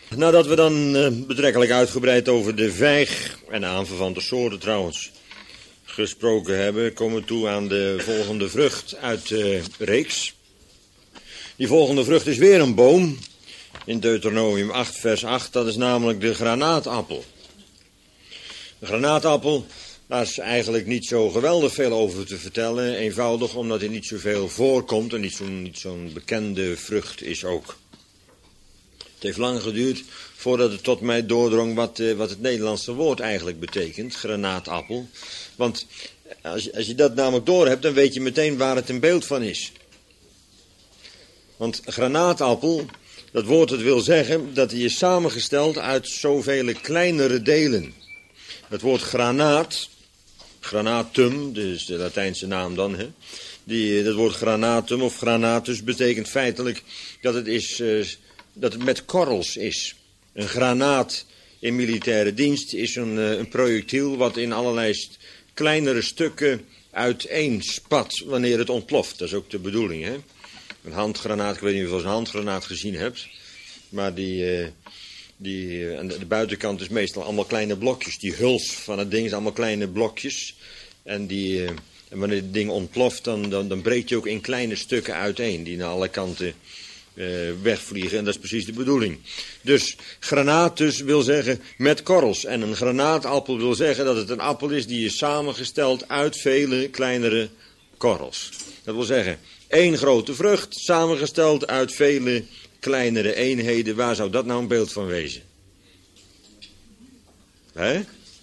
Nadat we dan betrekkelijk uitgebreid over de vijg en aanverwante soorten trouwens gesproken hebben, komen we toe aan de volgende vrucht uit de reeks. Die volgende vrucht is weer een boom in Deuteronomium 8 vers 8, dat is namelijk de granaatappel. De granaatappel, daar is eigenlijk niet zo geweldig veel over te vertellen, eenvoudig omdat hij niet zoveel voorkomt en niet zo'n bekende vrucht is ook. Het heeft lang geduurd voordat het tot mij doordrong wat het Nederlandse woord eigenlijk betekent, granaatappel. Want als je dat namelijk doorhebt, dan weet je meteen waar het een beeld van is. Want granaatappel, dat woord het wil zeggen dat hij is samengesteld uit zoveel kleinere delen. Het woord granaat, granatum, dus de Latijnse naam dan, hè? Dat woord granatum of granatus betekent feitelijk dat het met korrels is. Een granaat in militaire dienst is een projectiel wat in allerlei kleinere stukken uiteenspat wanneer het ontploft. Dat is ook de bedoeling, hè? Een handgranaat, ik weet niet of je wel eens een handgranaat gezien hebt. Maar aan de buitenkant is meestal allemaal kleine blokjes. Die huls van het ding is allemaal kleine blokjes. En wanneer het ding ontploft, dan breekt je ook in kleine stukken uiteen. Die naar alle kanten wegvliegen. En dat is precies de bedoeling. Dus granatus wil zeggen met korrels. En een granaatappel wil zeggen dat het een appel is die is samengesteld uit vele kleinere korrels. Dat wil zeggen, één grote vrucht samengesteld uit vele kleinere eenheden. Waar zou dat nou een beeld van wezen? Hè?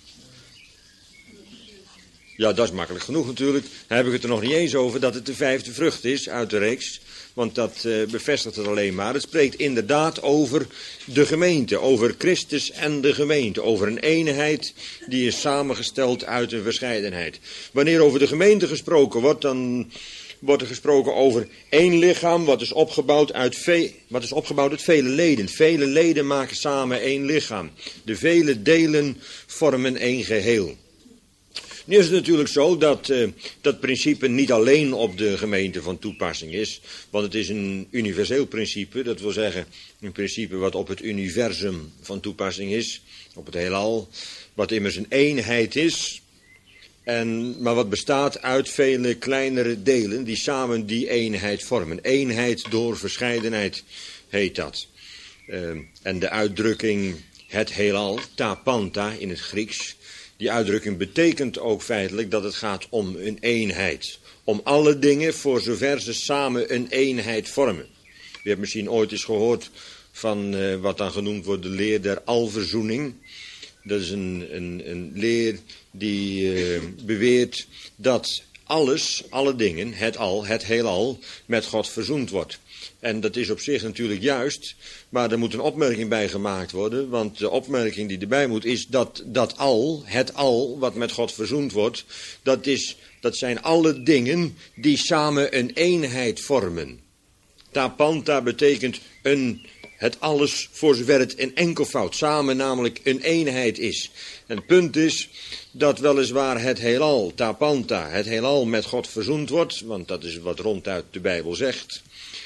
Ja, dat is makkelijk genoeg natuurlijk. Daar heb ik het er nog niet eens over dat het de vijfde vrucht is uit de reeks. Want dat bevestigt het alleen maar. Het spreekt inderdaad over de gemeente, over Christus en de gemeente. Over een eenheid die is samengesteld uit een verscheidenheid. Wanneer over de gemeente gesproken wordt, dan wordt er gesproken over één lichaam wat is opgebouwd uit vele leden. Vele leden maken samen één lichaam. De vele delen vormen één geheel. Nu is het natuurlijk zo dat dat principe niet alleen op de gemeente van toepassing is. Want het is een universeel principe. Dat wil zeggen een principe wat op het universum van toepassing is. Op het heelal. Wat immers een eenheid is. Maar wat bestaat uit vele kleinere delen die samen die eenheid vormen. Eenheid door verscheidenheid heet dat. En de uitdrukking het heelal, ta panta in het Grieks. Die uitdrukking betekent ook feitelijk dat het gaat om een eenheid. Om alle dingen voor zover ze samen een eenheid vormen. U hebt misschien ooit eens gehoord van wat dan genoemd wordt de leer der alverzoening. Dat is een leer die beweert dat alle dingen, het heelal, met God verzoend wordt. En dat is op zich natuurlijk juist, maar er moet een opmerking bij gemaakt worden. Want de opmerking die erbij moet is het al wat met God verzoend wordt, dat zijn alle dingen die samen een eenheid vormen. Tapanta betekent het alles voor zover het in enkelvoud samen namelijk een eenheid is. En het punt is dat weliswaar het heelal, tapanta, het heelal met God verzoend wordt, want dat is wat ronduit de Bijbel zegt.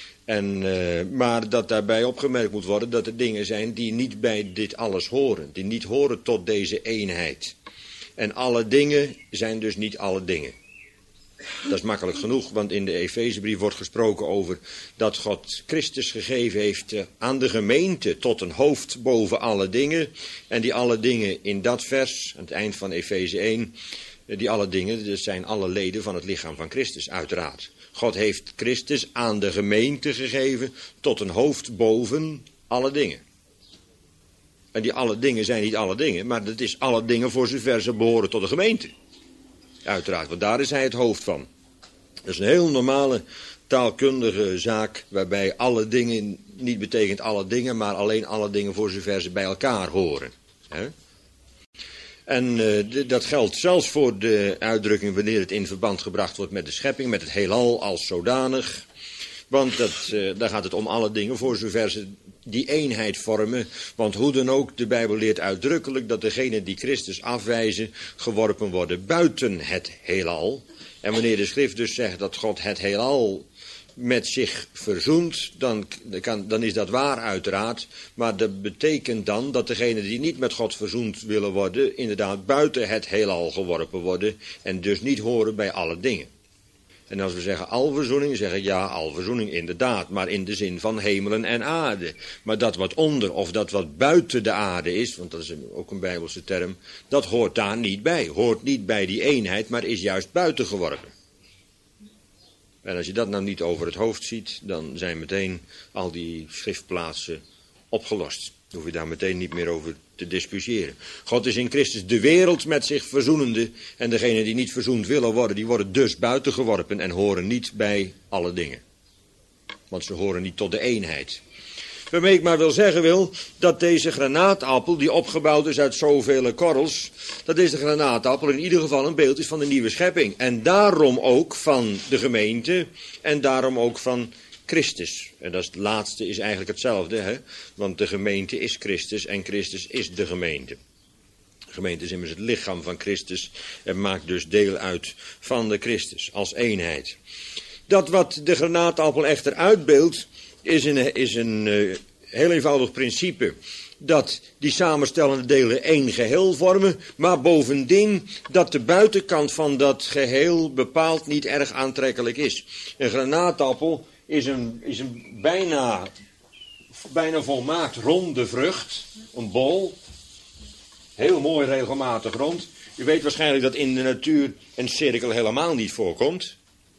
Maar dat daarbij opgemerkt moet worden dat er dingen zijn die niet bij dit alles horen. Die niet horen tot deze eenheid. En alle dingen zijn dus niet alle dingen. Dat is makkelijk genoeg, want in de Efezebrief wordt gesproken over dat God Christus gegeven heeft aan de gemeente tot een hoofd boven alle dingen. En die alle dingen in dat vers, aan het eind van Efeze 1, die alle dingen, dat zijn alle leden van het lichaam van Christus uiteraard. God heeft Christus aan de gemeente gegeven tot een hoofd boven alle dingen. En die alle dingen zijn niet alle dingen, maar dat is alle dingen voor zover ze behoren tot de gemeente. Uiteraard, want daar is hij het hoofd van. Dat is een heel normale taalkundige zaak waarbij alle dingen niet betekent alle dingen, maar alleen alle dingen voor zover ze bij elkaar horen. En dat geldt zelfs voor de uitdrukking wanneer het in verband gebracht wordt met de schepping, met het heelal als zodanig. Want daar gaat het om alle dingen voor zover ze die eenheid vormen. Want hoe dan ook, de Bijbel leert uitdrukkelijk dat degenen die Christus afwijzen geworpen worden buiten het heelal. En wanneer de schrift dus zegt dat God het heelal met zich verzoent, dan is dat waar uiteraard. Maar dat betekent dan dat degenen die niet met God verzoend willen worden, inderdaad buiten het heelal geworpen worden en dus niet horen bij alle dingen. En als we zeggen alverzoening, zeg ik ja, alverzoening inderdaad, maar in de zin van hemelen en aarde. Maar dat wat onder of dat wat buiten de aarde is, want dat is ook een Bijbelse term, dat hoort daar niet bij. Hoort niet bij die eenheid, maar is juist buiten geworpen. En als je dat nou niet over het hoofd ziet, dan zijn meteen al die schriftplaatsen opgelost. Dan hoef je daar meteen niet meer over te discussiëren. God is in Christus de wereld met zich verzoenende. En degenen die niet verzoend willen worden, die worden dus buiten geworpen en horen niet bij alle dingen. Want ze horen niet tot de eenheid. Waarmee ik maar wil zeggen dat deze granaatappel, die opgebouwd is uit zoveel korrels, dat deze granaatappel in ieder geval een beeld is van de nieuwe schepping. En daarom ook van de gemeente en daarom ook van Christus. En dat is het laatste is eigenlijk hetzelfde, hè? Want de gemeente is Christus en Christus is de gemeente. De gemeente is immers het lichaam van Christus en maakt dus deel uit van de Christus als eenheid. Dat wat de granaatappel echter uitbeeldt, is een heel eenvoudig principe. Dat die samenstellende delen één geheel vormen, maar bovendien dat de buitenkant van dat geheel bepaald niet erg aantrekkelijk is. Een granaatappel is een bijna volmaakt ronde vrucht, een bol, heel mooi regelmatig rond. U weet waarschijnlijk dat in de natuur een cirkel helemaal niet voorkomt.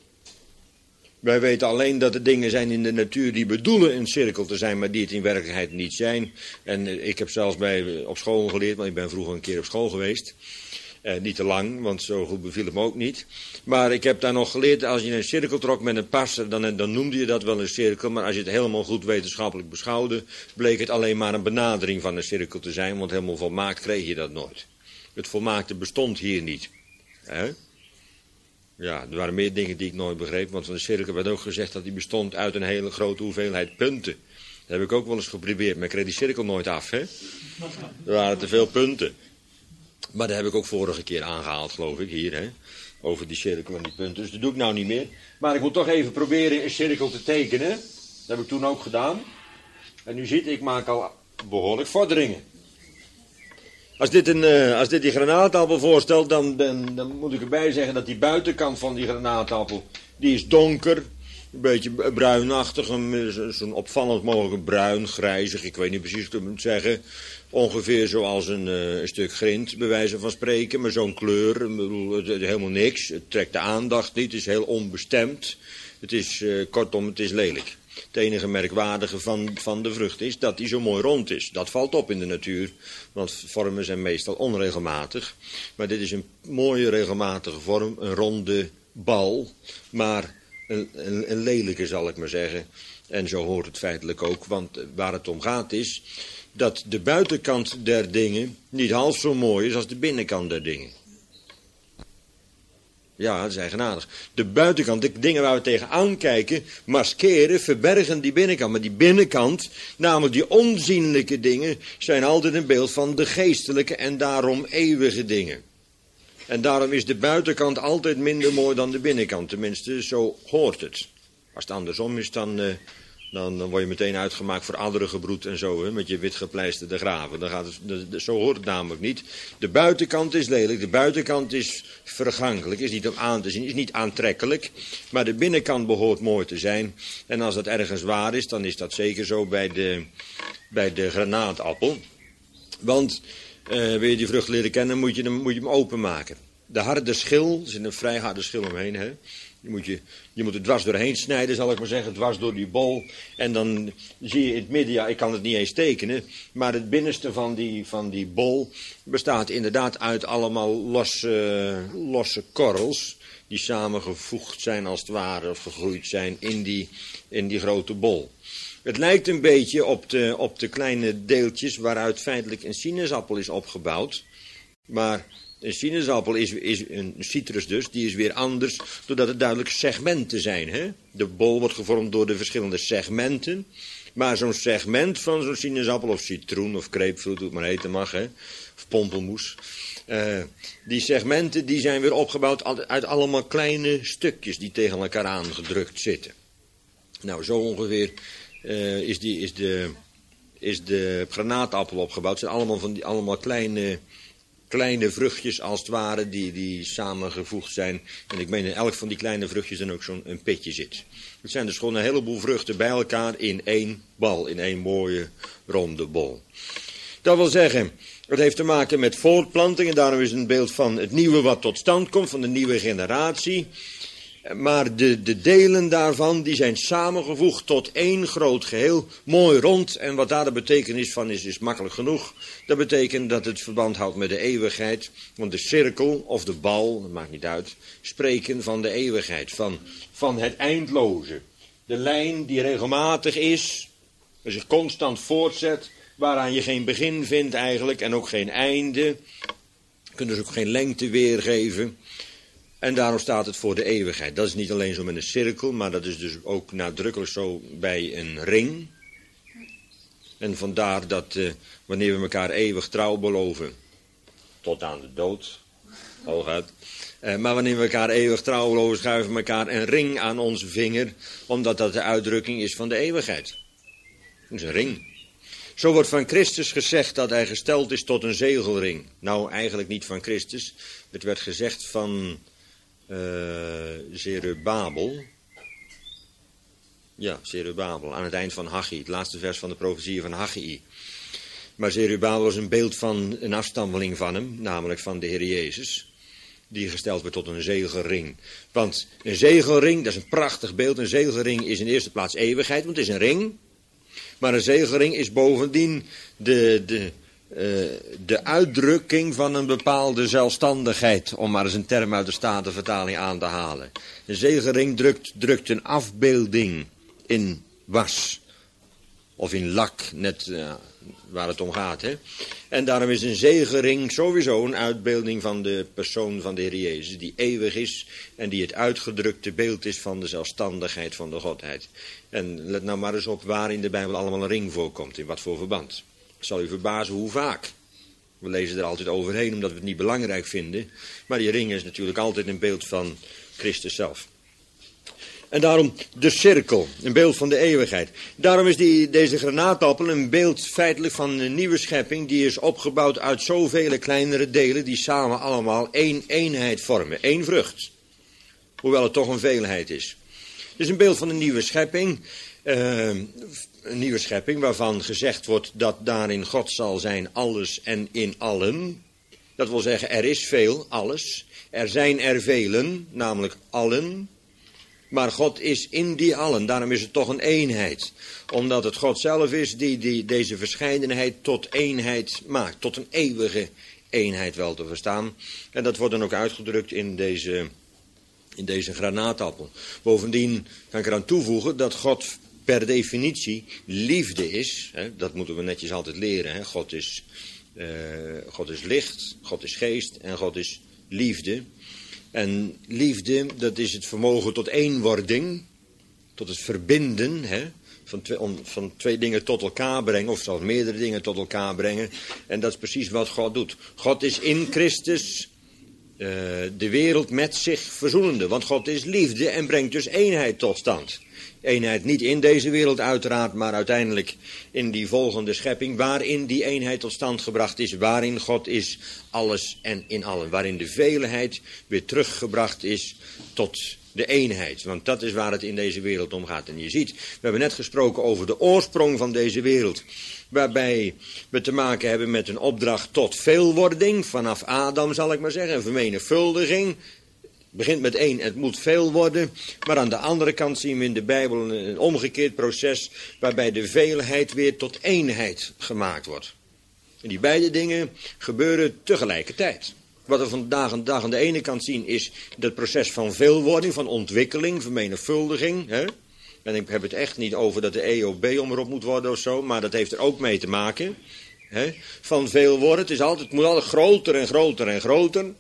Wij weten alleen dat er dingen zijn in de natuur die bedoelen een cirkel te zijn, maar die het in werkelijkheid niet zijn. En ik heb zelfs op school geleerd, want ik ben vroeger een keer op school geweest. Niet te lang, want zo goed beviel het me ook niet. Maar ik heb daar nog geleerd, als je een cirkel trok met een passer, dan noemde je dat wel een cirkel. Maar als je het helemaal goed wetenschappelijk beschouwde, bleek het alleen maar een benadering van een cirkel te zijn. Want helemaal volmaakt kreeg je dat nooit. Het volmaakte bestond hier niet. Ja, er waren meer dingen die ik nooit begreep. Want van de cirkel werd ook gezegd dat die bestond uit een hele grote hoeveelheid punten. Dat heb ik ook wel eens geprobeerd, maar ik kreeg die cirkel nooit af. Hè? Er waren te veel punten. Maar dat heb ik ook vorige keer aangehaald, geloof ik, hier, hè. Over die cirkel en die punten. Dus dat doe ik nou niet meer. Maar ik moet toch even proberen een cirkel te tekenen. Dat heb ik toen ook gedaan. En u ziet, ik maak al behoorlijk vorderingen. Als dit die granaatappel voorstelt, dan moet ik erbij zeggen dat die buitenkant van die granaatappel, die is donker. Een beetje bruinachtig, zo'n opvallend mogelijk bruin, grijzig, ik weet niet precies hoe ik het moet zeggen. Ongeveer zoals een stuk grind, bij wijze van spreken, maar zo'n kleur, helemaal niks. Het trekt de aandacht niet, het is heel onbestemd. Het is, kortom, het is lelijk. Het enige merkwaardige van de vrucht is dat die zo mooi rond is. Dat valt op in de natuur, want vormen zijn meestal onregelmatig. Maar dit is een mooie regelmatige vorm, een ronde bal, maar een lelijke zal ik maar zeggen. En zo hoort het feitelijk ook, want waar het om gaat is dat de buitenkant der dingen niet half zo mooi is als de binnenkant der dingen. Ja, dat is eigenaardig. De buitenkant, de dingen waar we tegenaan kijken, maskeren, verbergen die binnenkant. Maar die binnenkant, namelijk die onzienlijke dingen, zijn altijd een beeld van de geestelijke en daarom eeuwige dingen. En daarom is de buitenkant altijd minder mooi dan de binnenkant. Tenminste, zo hoort het. Als het andersom is, dan word je meteen uitgemaakt voor adderengebroed en zo, hè, met je witgepleisterde graven. Dan gaat het, zo hoort het namelijk niet. De buitenkant is lelijk, de buitenkant is vergankelijk, is niet om aan te zien, is niet aantrekkelijk. Maar de binnenkant behoort mooi te zijn. En als dat ergens waar is, dan is dat zeker zo bij de granaatappel. Want wil je die vrucht leren kennen, moet je hem openmaken. De harde schil, er zit een vrij harde schil omheen, hè. Je moet het dwars doorheen snijden, zal ik maar zeggen, dwars door die bol. En dan zie je in het midden, ja, ik kan het niet eens tekenen, maar het binnenste van die bol bestaat inderdaad uit allemaal losse korrels, die samengevoegd zijn als het ware, of gegroeid zijn in die grote bol. Het lijkt een beetje op de kleine deeltjes waaruit feitelijk een sinaasappel is opgebouwd, maar een sinaasappel is een citrus dus, die is weer anders, doordat het duidelijk segmenten zijn. Hè? De bol wordt gevormd door de verschillende segmenten. Maar zo'n segment van zo'n sinaasappel of citroen of grapefruit, hoe het maar heten mag, hè? Of pompelmoes. Die segmenten die zijn weer opgebouwd uit allemaal kleine stukjes die tegen elkaar aangedrukt zitten. Nou, zo ongeveer is de granaatappel opgebouwd. Het zijn allemaal kleine vruchtjes als het ware die samengevoegd zijn. En ik meen in elk van die kleine vruchtjes dan ook zo'n pitje zit. Het zijn dus gewoon een heleboel vruchten bij elkaar in één bal. In één mooie ronde bol. Dat wil zeggen, het heeft te maken met voortplanting. En daarom is het een beeld van het nieuwe wat tot stand komt. Van de nieuwe generatie. Maar de delen daarvan die zijn samengevoegd tot één groot geheel. Mooi rond. En wat daar de betekenis van is makkelijk genoeg. Dat betekent dat het verband houdt met de eeuwigheid. Want de cirkel of de bal, dat maakt niet uit, spreken van de eeuwigheid. Van het eindloze. De lijn die regelmatig is. En zich constant voortzet. Waaraan je geen begin vindt eigenlijk. En ook geen einde. Je kunt dus ook geen lengte weergeven. En daarom staat het voor de eeuwigheid. Dat is niet alleen zo met een cirkel, maar dat is dus ook nadrukkelijk zo bij een ring. En vandaar dat wanneer we elkaar eeuwig trouw beloven, tot aan de dood, hooguit. Maar wanneer we elkaar eeuwig trouw beloven, schuiven we elkaar een ring aan onze vinger, omdat dat de uitdrukking is van de eeuwigheid. Dat is een ring. Zo wordt van Christus gezegd dat hij gesteld is tot een zegelring. Nou, eigenlijk niet van Christus. Het werd gezegd van Zerubabel. Ja, Zerubabel, aan het eind van Haggai, het laatste vers van de profetie van Haggai. Maar Zerubabel was een beeld van een afstammeling van hem, namelijk van de Heer Jezus, die gesteld werd tot een zegelring. Want een zegelring, dat is een prachtig beeld, een zegelring is in de eerste plaats eeuwigheid, want het is een ring. Maar een zegelring is bovendien de uitdrukking van een bepaalde zelfstandigheid, om maar eens een term uit de Statenvertaling aan te halen. Een zegelring drukt een afbeelding in was. Of in lak, net waar het om gaat. Hè? En daarom is een zegelring sowieso een uitbeelding van de persoon van de Heer Jezus, die eeuwig is en die het uitgedrukte beeld is van de zelfstandigheid van de Godheid. En let nou maar eens op waar in de Bijbel allemaal een ring voorkomt, in wat voor verband. Het zal u verbazen hoe vaak. We lezen er altijd overheen omdat we het niet belangrijk vinden. Maar die ring is natuurlijk altijd een beeld van Christus zelf. En daarom de cirkel, een beeld van de eeuwigheid. Daarom is deze granaatappel een beeld feitelijk van een nieuwe schepping. Die is opgebouwd uit zoveel kleinere delen die samen allemaal één eenheid vormen. Één vrucht. Hoewel het toch een veelheid is. Het is een beeld van een nieuwe schepping. Een nieuwe schepping waarvan gezegd wordt dat daarin God zal zijn alles en in allen. Dat wil zeggen er is veel, alles. Er zijn er velen, namelijk allen. Maar God is in die allen, daarom is het toch een eenheid. Omdat het God zelf is die deze verscheidenheid tot eenheid maakt. Tot een eeuwige eenheid wel te verstaan. En dat wordt dan ook uitgedrukt in deze granaatappel. Bovendien kan ik eraan toevoegen dat God per definitie liefde is. Hè, dat moeten we netjes altijd leren. Hè. God is licht, God is geest en God is liefde. En liefde, dat is het vermogen tot eenwording, tot het verbinden, hè, van twee dingen tot elkaar brengen, of zelfs meerdere dingen tot elkaar brengen. En dat is precies wat God doet. God is in Christus de wereld met zich verzoenende, want God is liefde en brengt dus eenheid tot stand. Eenheid niet in deze wereld uiteraard, maar uiteindelijk in die volgende schepping, waarin die eenheid tot stand gebracht is, waarin God is alles en in allen, waarin de veelheid weer teruggebracht is tot de eenheid, want dat is waar het in deze wereld om gaat. En je ziet, we hebben net gesproken over de oorsprong van deze wereld, waarbij we te maken hebben met een opdracht tot veelwording, vanaf Adam zal ik maar zeggen, een vermenigvuldiging. Het begint met één, het moet veel worden. Maar aan de andere kant zien we in de Bijbel een omgekeerd proces waarbij de veelheid weer tot eenheid gemaakt wordt. En die beide dingen gebeuren tegelijkertijd. Wat we vandaag de dag aan de ene kant zien is dat proces van veelwording, van ontwikkeling, vermenigvuldiging. Hè? En ik heb het echt niet over dat de EOB omroep moet worden of zo, maar dat heeft er ook mee te maken. Hè? Van veel worden, het moet altijd groter en groter en groter.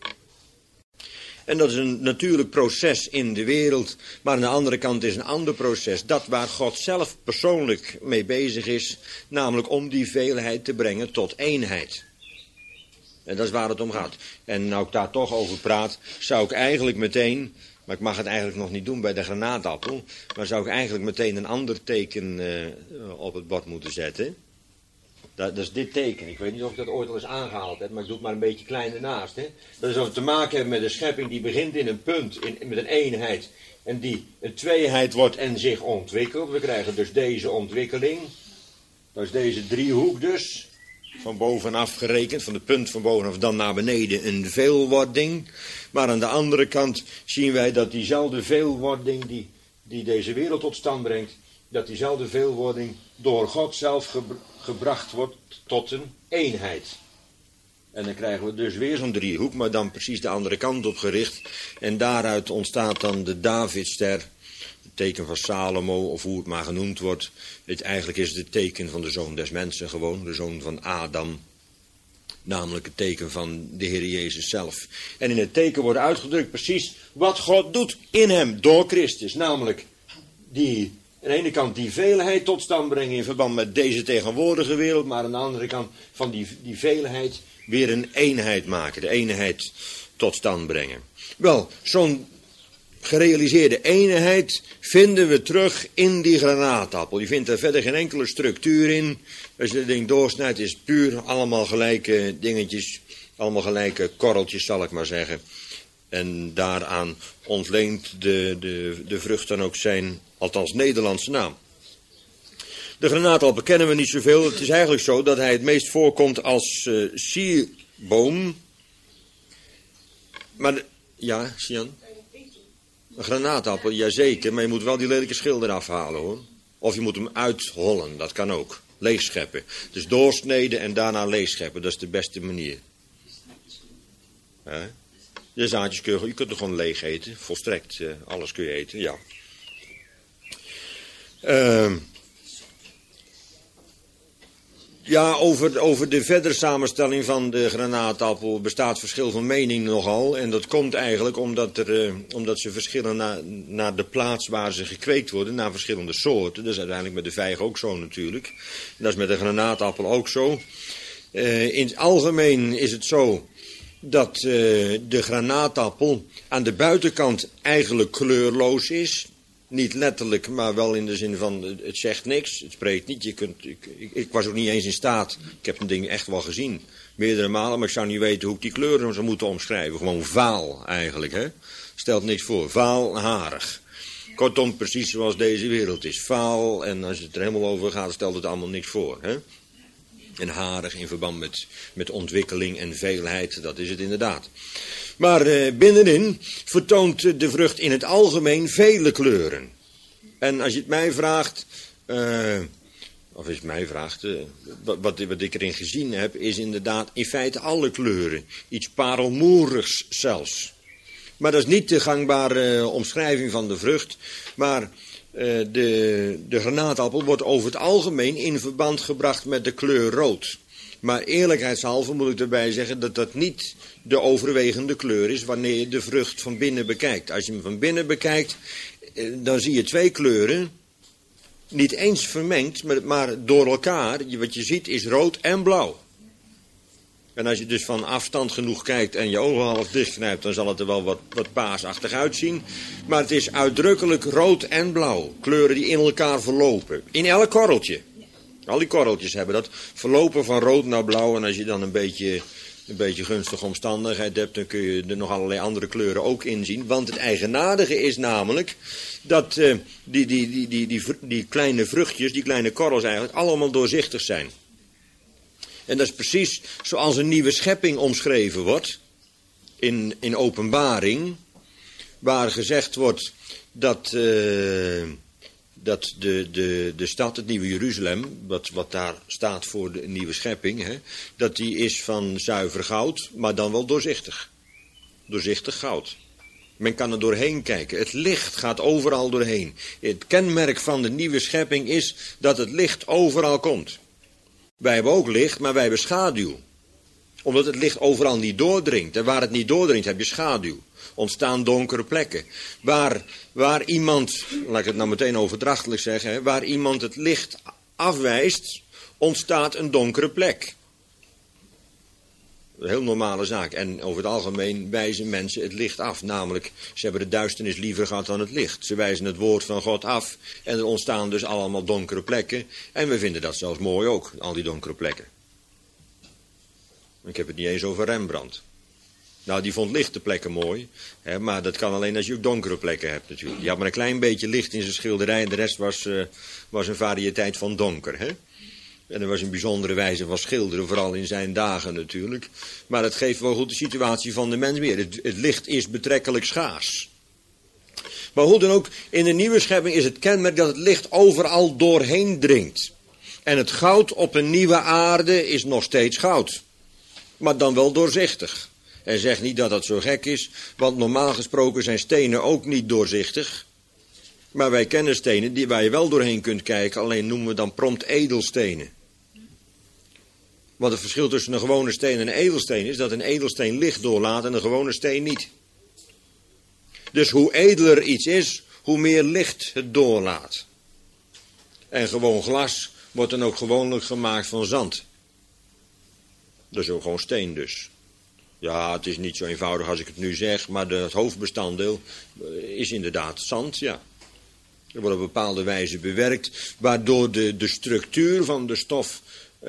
En dat is een natuurlijk proces in de wereld, maar aan de andere kant is een ander proces. Dat waar God zelf persoonlijk mee bezig is, namelijk om die veelheid te brengen tot eenheid. En dat is waar het om gaat. En nou ik daar toch over praat, zou ik eigenlijk meteen Maar ik mag het eigenlijk nog niet doen bij de granaatappel. Maar zou ik eigenlijk meteen een ander teken op het bord moeten zetten. Dat is dit teken. Ik weet niet of ik dat ooit al eens aangehaald heb, maar ik doe het maar een beetje klein ernaast. Hè. Dat is of we te maken hebben met een schepping die begint in een punt, met een eenheid. En die een tweeheid wordt en zich ontwikkelt. We krijgen dus deze ontwikkeling. Dat is deze driehoek dus. Van bovenaf gerekend, van de punt van bovenaf dan naar beneden een veelwording. Maar aan de andere kant zien wij dat diezelfde veelwording die deze wereld tot stand brengt, dat diezelfde veelwording door God zelf gebracht wordt tot een eenheid. En dan krijgen we dus weer zo'n driehoek, maar dan precies de andere kant op gericht. En daaruit ontstaat dan de Davidster, het teken van Salomo, of hoe het maar genoemd wordt. Eigenlijk is het het teken van de zoon des mensen gewoon, de zoon van Adam. Namelijk het teken van de Heer Jezus zelf. En in het teken wordt uitgedrukt precies wat God doet in hem, door Christus. Namelijk aan de ene kant die veelheid tot stand brengen in verband met deze tegenwoordige wereld. Maar aan de andere kant van die veelheid weer een eenheid maken. De eenheid tot stand brengen. Wel, zo'n gerealiseerde eenheid vinden we terug in die granaatappel. Je vindt er verder geen enkele structuur in. Als je het ding doorsnijdt is het puur allemaal gelijke dingetjes. Allemaal gelijke korreltjes zal ik maar zeggen. En daaraan ontleent de vrucht dan ook zijn, althans Nederlandse naam. De granaatappel kennen we niet zoveel. Het is eigenlijk zo dat hij het meest voorkomt als sierboom. Maar, ja, Sian? Een granaatappel, jazeker, maar je moet wel die lelijke schil eraf halen hoor. Of je moet hem uithollen, dat kan ook. Leegscheppen. Dus doorsneden en daarna leegscheppen, dat is de beste manier. De zaadjes kun je kunt er gewoon leeg eten, volstrekt, alles kun je eten, ja. Ja, over de verdere samenstelling van de granaatappel bestaat verschil van mening nogal. En dat komt eigenlijk omdat ze verschillen naar de plaats waar ze gekweekt worden, naar verschillende soorten. Dat is uiteindelijk met de vijg ook zo natuurlijk. En dat is met de granaatappel ook zo. In het algemeen is het zo dat de granaatappel aan de buitenkant eigenlijk kleurloos is. Niet letterlijk, maar wel in de zin van het zegt niks, het spreekt niet. Ik was ook niet eens in staat, ik heb een ding echt wel gezien, meerdere malen, maar ik zou niet weten hoe ik die kleuren zou moeten omschrijven. Gewoon vaal eigenlijk, hè. Stelt niks voor, vaal, harig. Kortom, precies zoals deze wereld is. Vaal, en als het er helemaal over gaat, stelt het allemaal niks voor, hè. En harig in verband met ontwikkeling en veelheid, dat is het inderdaad. Maar binnenin vertoont de vrucht in het algemeen vele kleuren. En als je het mij vraagt, wat ik erin gezien heb, is inderdaad in feite alle kleuren. Iets parelmoerigs zelfs. Maar dat is niet de gangbare omschrijving van de vrucht, maar de granaatappel wordt over het algemeen in verband gebracht met de kleur rood. Maar eerlijkheidshalve moet ik erbij zeggen dat dat niet de overwegende kleur is wanneer je de vrucht van binnen bekijkt. Als je hem van binnen bekijkt, dan zie je twee kleuren, niet eens vermengd, maar door elkaar. Wat je ziet is rood en blauw. En als je dus van afstand genoeg kijkt en je ogen half dichtknijpt, dan zal het er wel wat paasachtig uitzien. Maar het is uitdrukkelijk rood en blauw. Kleuren die in elkaar verlopen. In elk korreltje. Al die korreltjes hebben dat. Verlopen van rood naar blauw. En als je dan een beetje gunstige omstandigheid hebt, dan kun je er nog allerlei andere kleuren ook inzien. Want het eigenaardige is namelijk dat die kleine vruchtjes, die kleine korrels eigenlijk, allemaal doorzichtig zijn. En dat is precies zoals een nieuwe schepping omschreven wordt in Openbaring, waar gezegd wordt dat de stad, het nieuwe Jeruzalem, wat daar staat voor de nieuwe schepping, hè, dat die is van zuiver goud, maar dan wel doorzichtig. Doorzichtig goud. Men kan er doorheen kijken. Het licht gaat overal doorheen. Het kenmerk van de nieuwe schepping is dat het licht overal komt. Wij hebben ook licht, maar wij hebben schaduw. Omdat het licht overal niet doordringt. En waar het niet doordringt, heb je schaduw. Ontstaan donkere plekken. Waar iemand, laat ik het nou meteen overdrachtelijk zeggen, hè, waar iemand het licht afwijst, ontstaat een donkere plek. Een heel normale zaak. En over het algemeen wijzen mensen het licht af. Namelijk, ze hebben de duisternis liever gehad dan het licht. Ze wijzen het woord van God af. En er ontstaan dus allemaal donkere plekken. En we vinden dat zelfs mooi ook, al die donkere plekken. Ik heb het niet eens over Rembrandt. Nou, die vond lichte plekken mooi. Hè, maar dat kan alleen als je ook donkere plekken hebt natuurlijk. Die had maar een klein beetje licht in zijn schilderij. En de rest was een variëteit van donker. Hè? En er was een bijzondere wijze van schilderen, vooral in zijn dagen natuurlijk. Maar het geeft wel goed de situatie van de mens weer. Het licht is betrekkelijk schaars. Maar hoe dan ook, in de nieuwe schepping is het kenmerk dat het licht overal doorheen dringt. En het goud op een nieuwe aarde is nog steeds goud. Maar dan wel doorzichtig. En zeg niet dat dat zo gek is, want normaal gesproken zijn stenen ook niet doorzichtig. Maar wij kennen stenen waar je wel doorheen kunt kijken, alleen noemen we dan prompt edelstenen. Want het verschil tussen een gewone steen en een edelsteen is dat een edelsteen licht doorlaat en een gewone steen niet. Dus hoe edeler iets is, hoe meer licht het doorlaat. En gewoon glas wordt dan ook gewoonlijk gemaakt van zand. Dat is ook gewoon steen dus. Ja, het is niet zo eenvoudig als ik het nu zeg, maar het hoofdbestanddeel is inderdaad zand, ja. Er wordt op een bepaalde wijze bewerkt, waardoor de structuur van de stof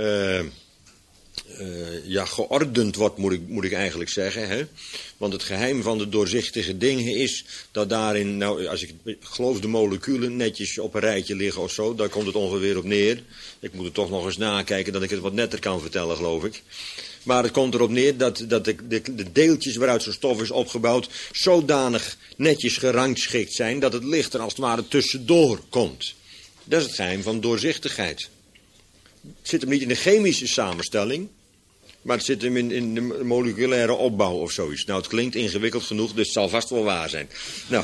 geordend wordt, moet ik eigenlijk zeggen. Hè? Want het geheim van de doorzichtige dingen is dat daarin, nou, als ik geloof de moleculen netjes op een rijtje liggen of zo, daar komt het ongeveer op neer. Ik moet het toch nog eens nakijken dat ik het wat netter kan vertellen, geloof ik. Maar het komt erop neer dat de deeltjes waaruit zo'n stof is opgebouwd zodanig netjes gerangschikt zijn dat het licht er als het ware tussendoor komt. Dat is het geheim van doorzichtigheid. Het zit hem niet in de chemische samenstelling, maar het zit hem in de moleculaire opbouw of zoiets. Nou, het klinkt ingewikkeld genoeg, dus het zal vast wel waar zijn. Nou...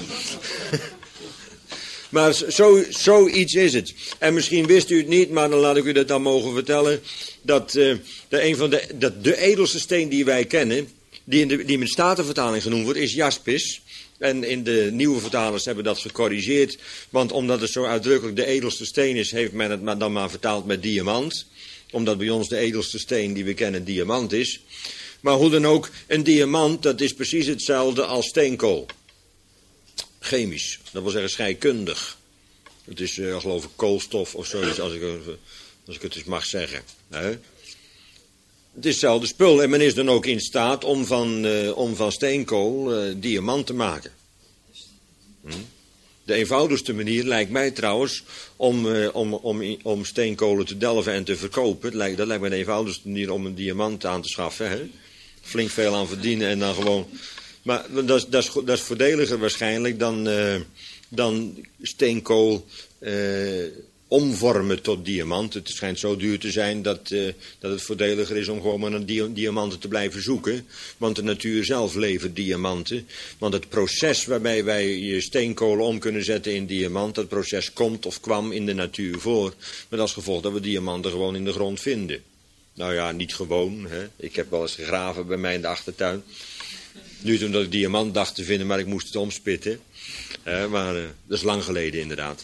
Maar zoiets is het. En misschien wist u het niet, maar dan laat ik u dat dan mogen vertellen. Dat de edelste steen die wij kennen, die met de Statenvertaling genoemd wordt, is jaspis. En in de nieuwe vertalers hebben dat gecorrigeerd. Want omdat het zo uitdrukkelijk de edelste steen is, heeft men het dan maar vertaald met diamant. Omdat bij ons de edelste steen die we kennen diamant is. Maar hoe dan ook, een diamant, dat is precies hetzelfde als steenkool. Chemisch, dat wil zeggen scheikundig. Het is geloof ik koolstof of zoiets, als ik het eens mag zeggen. Hè? Het is hetzelfde spul en men is dan ook in staat om van steenkool diamant te maken. De eenvoudigste manier lijkt mij trouwens om steenkolen te delven en te verkopen. Dat lijkt me de eenvoudigste manier om een diamant aan te schaffen. Hè? Flink veel aan verdienen en dan gewoon... Maar dat is voordeliger waarschijnlijk dan steenkool omvormen tot diamant. Het schijnt zo duur te zijn dat het voordeliger is om gewoon maar naar diamanten te blijven zoeken. Want de natuur zelf levert diamanten. Want het proces waarbij wij steenkolen om kunnen zetten in diamant, dat proces komt of kwam in de natuur voor. Met als gevolg dat we diamanten gewoon in de grond vinden. Nou ja, niet gewoon. Hè. Ik heb wel eens gegraven bij mij in de achtertuin. Nu omdat ik diamant dacht te vinden, maar ik moest het omspitten. Maar dat is lang geleden inderdaad.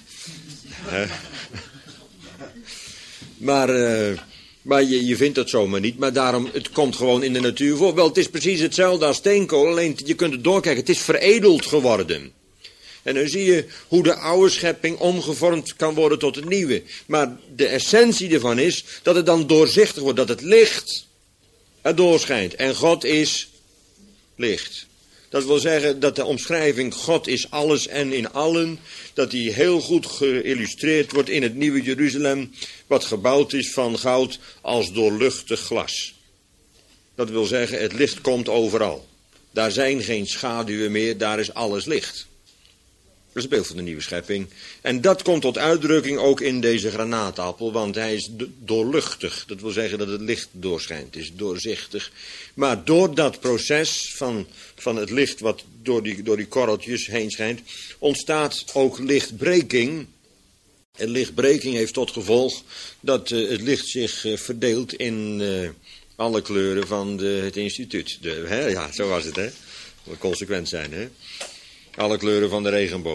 Maar je vindt dat zomaar niet. Maar daarom, het komt gewoon in de natuur voor. Wel, het is precies hetzelfde als steenkool. Alleen je kunt het doorkijken. Het is veredeld geworden. En dan zie je hoe de oude schepping omgevormd kan worden tot het nieuwe. Maar de essentie ervan is dat het dan doorzichtig wordt. Dat het licht er doorschijnt. En God is licht. Dat wil zeggen dat de omschrijving God is alles en in allen, dat die heel goed geïllustreerd wordt in het nieuwe Jeruzalem, wat gebouwd is van goud als doorluchtig glas. Dat wil zeggen, het licht komt overal. Daar zijn geen schaduwen meer, daar is alles licht. Dat is het beeld van de nieuwe schepping. En dat komt tot uitdrukking ook in deze granaatappel, want hij is doorluchtig. Dat wil zeggen dat het licht doorschijnt, het is doorzichtig. Maar door dat proces van het licht wat door die korreltjes heen schijnt, ontstaat ook lichtbreking. En lichtbreking heeft tot gevolg dat het licht zich verdeelt in alle kleuren van het instituut. Ja, zo was het, hè. Moet consequent zijn, hè. Alle kleuren van de regenboog.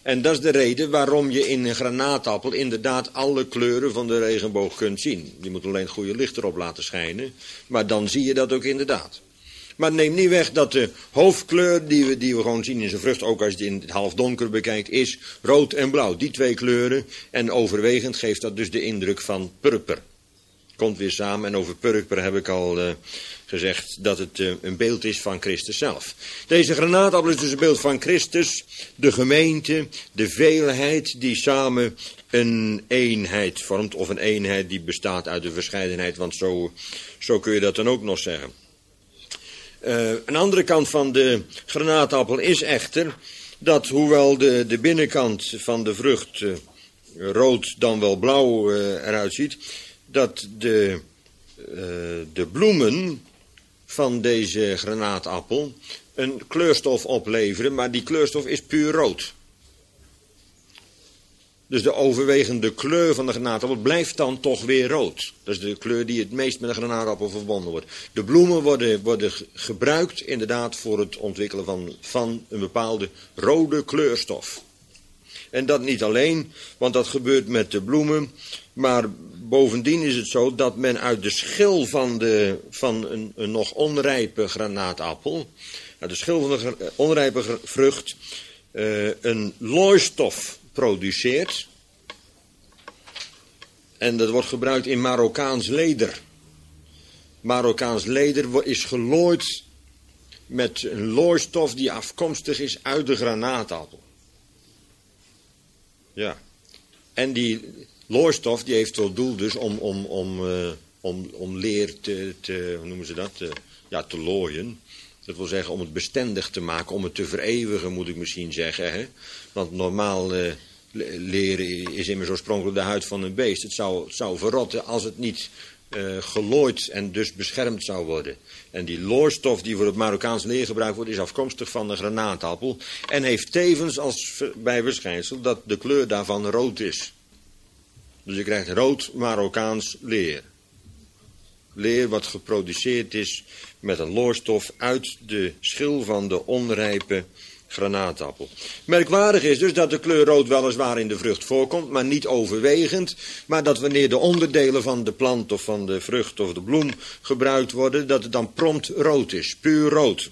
En dat is de reden waarom je in een granaatappel inderdaad alle kleuren van de regenboog kunt zien. Je moet alleen het goede licht erop laten schijnen, maar dan zie je dat ook inderdaad. Maar neem niet weg dat de hoofdkleur die we gewoon zien in zijn vrucht, ook als je het in het halfdonker bekijkt, is rood en blauw. Die twee kleuren. En overwegend geeft dat dus de indruk van purper. Komt weer samen. En over purper heb ik al gezegd dat het een beeld is van Christus zelf. Deze granaatappel is dus een beeld van Christus, de gemeente, de veelheid die samen een eenheid vormt. Of een eenheid die bestaat uit de verscheidenheid, want zo kun je dat dan ook nog zeggen. Een andere kant van de granaatappel is echter dat hoewel de binnenkant van de vrucht rood dan wel blauw eruit ziet, dat de bloemen van deze granaatappel een kleurstof opleveren, maar die kleurstof is puur rood. Dus de overwegende kleur van de granaatappel blijft dan toch weer rood. Dat is de kleur die het meest met de granaatappel verbonden wordt. De bloemen worden gebruikt inderdaad voor het ontwikkelen van een bepaalde rode kleurstof. En dat niet alleen, want dat gebeurt met de bloemen. Maar bovendien is het zo dat men uit de schil van een nog onrijpe granaatappel, uit de schil van de onrijpe vrucht, een looistof produceert. En dat wordt gebruikt in Marokkaans leder. Marokkaans leder is gelooid met een looistof die afkomstig is uit de granaatappel. Ja. En die looistof die heeft tot doel dus om leer te hoe noemen ze dat? Te looien. Dat wil zeggen om het bestendig te maken, om het te vereeuwigen moet ik misschien zeggen. Hè? Want normaal leren is immers oorspronkelijk de huid van een beest. Het zou verrotten als het niet gelooid en dus beschermd zou worden. En die looistof die voor het Marokkaans leer gebruikt wordt is afkomstig van de granaatappel. En heeft tevens als bijverschijnsel dat de kleur daarvan rood is. Dus je krijgt rood Marokkaans leer. Leer wat geproduceerd is met een looistof uit de schil van de onrijpe granaatappel. Merkwaardig is dus dat de kleur rood weliswaar in de vrucht voorkomt, maar niet overwegend. Maar dat wanneer de onderdelen van de plant of van de vrucht of de bloem gebruikt worden, dat het dan prompt rood is, puur rood.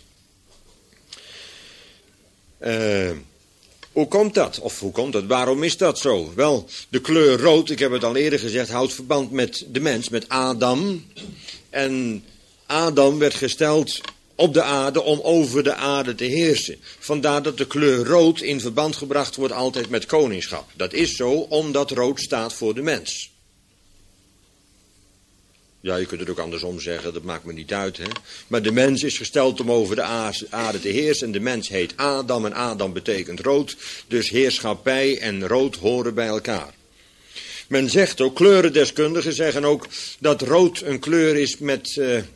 Hoe komt dat? Of hoe komt dat? Waarom is dat zo? Wel, de kleur rood, ik heb het al eerder gezegd, houdt verband met de mens, met Adam. En Adam werd gesteld op de aarde om over de aarde te heersen. Vandaar dat de kleur rood in verband gebracht wordt altijd met koningschap. Dat is zo omdat rood staat voor de mens. Ja, je kunt het ook andersom zeggen, dat maakt me niet uit. Hè? Maar de mens is gesteld om over de aarde te heersen. En de mens heet Adam en Adam betekent rood. Dus heerschappij en rood horen bij elkaar. Men zegt ook, kleurendeskundigen zeggen ook dat rood een kleur is met,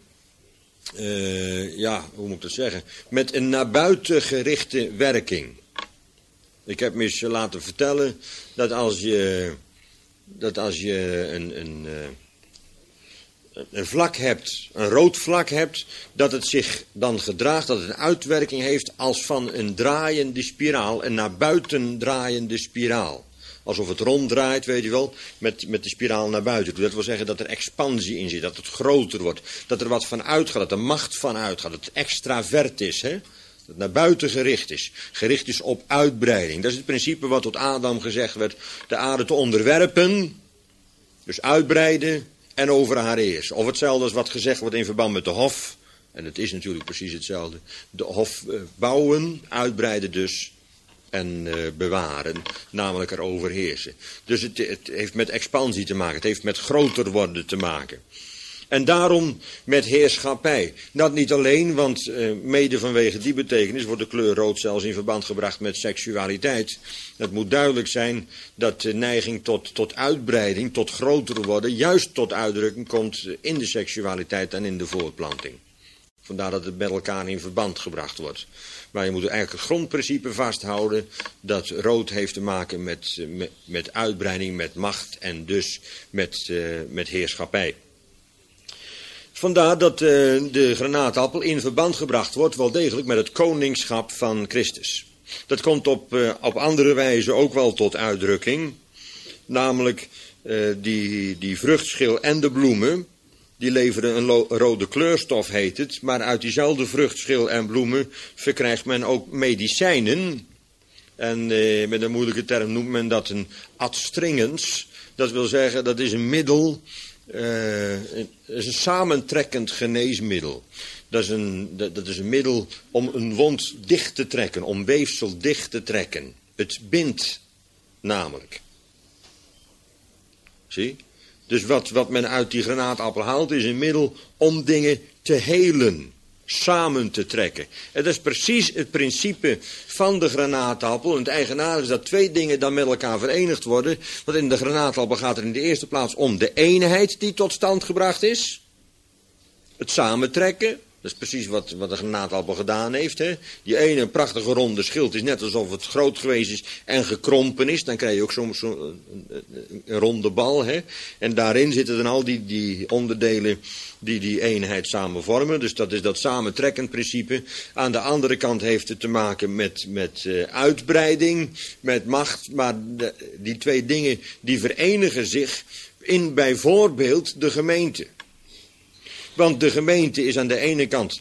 hoe moet ik dat zeggen? Met een naar buiten gerichte werking. Ik heb me eens laten vertellen dat als je een vlak hebt, een rood vlak hebt, dat het zich dan gedraagt, dat het een uitwerking heeft als van een draaiende spiraal, een naar buiten draaiende spiraal. Alsof het ronddraait, weet je wel, met de spiraal naar buiten. Dat wil zeggen dat er expansie in zit, dat het groter wordt, dat er wat van uitgaat, dat er macht van uitgaat, dat het extravert is, hè? Dat het naar buiten gericht is op uitbreiding. Dat is het principe wat tot Adam gezegd werd, de aarde te onderwerpen, dus uitbreiden en over haar heersen. Of hetzelfde als wat gezegd wordt in verband met de hof, en het is natuurlijk precies hetzelfde, de hof bouwen, uitbreiden dus, en bewaren, namelijk erover heersen. Dus het heeft met expansie te maken, het heeft met groter worden te maken. En daarom met heerschappij. Dat niet alleen, want mede vanwege die betekenis wordt de kleur rood zelfs in verband gebracht met seksualiteit. Het moet duidelijk zijn dat de neiging tot uitbreiding, tot groter worden, juist tot uitdrukking komt in de seksualiteit en in de voortplanting. Vandaar dat het met elkaar in verband gebracht wordt. Maar je moet eigenlijk het grondprincipe vasthouden dat rood heeft te maken met uitbreiding, met macht en dus met heerschappij. Vandaar dat de granaatappel in verband gebracht wordt wel degelijk met het koningschap van Christus. Dat komt op andere wijze ook wel tot uitdrukking. Namelijk die vruchtschil en de bloemen. Die leveren een rode kleurstof, heet het. Maar uit diezelfde vruchtschil en bloemen verkrijgt men ook medicijnen. En met een moeilijke term noemt men dat een adstringens. Dat wil zeggen, dat is een middel, is een samentrekkend geneesmiddel. Dat is een middel om een wond dicht te trekken, om weefsel dicht te trekken. Het bindt namelijk. Zie? Dus wat men uit die granaatappel haalt is een middel om dingen te helen, samen te trekken. En dat is precies het principe van de granaatappel. En het eigenaardige is dat twee dingen dan met elkaar verenigd worden. Want in de granaatappel gaat het in de eerste plaats om de eenheid die tot stand gebracht is. Het samentrekken. Dat is precies wat de granaatappel gedaan heeft. Hè? Die ene prachtige ronde schild is net alsof het groot geweest is en gekrompen is. Dan krijg je ook soms een ronde bal. Hè? En daarin zitten dan al die onderdelen die eenheid samen vormen. Dus dat is dat samentrekkend principe. Aan de andere kant heeft het te maken met uitbreiding, met macht. Maar die twee dingen die verenigen zich in bijvoorbeeld de gemeente. Want de gemeente is aan de ene kant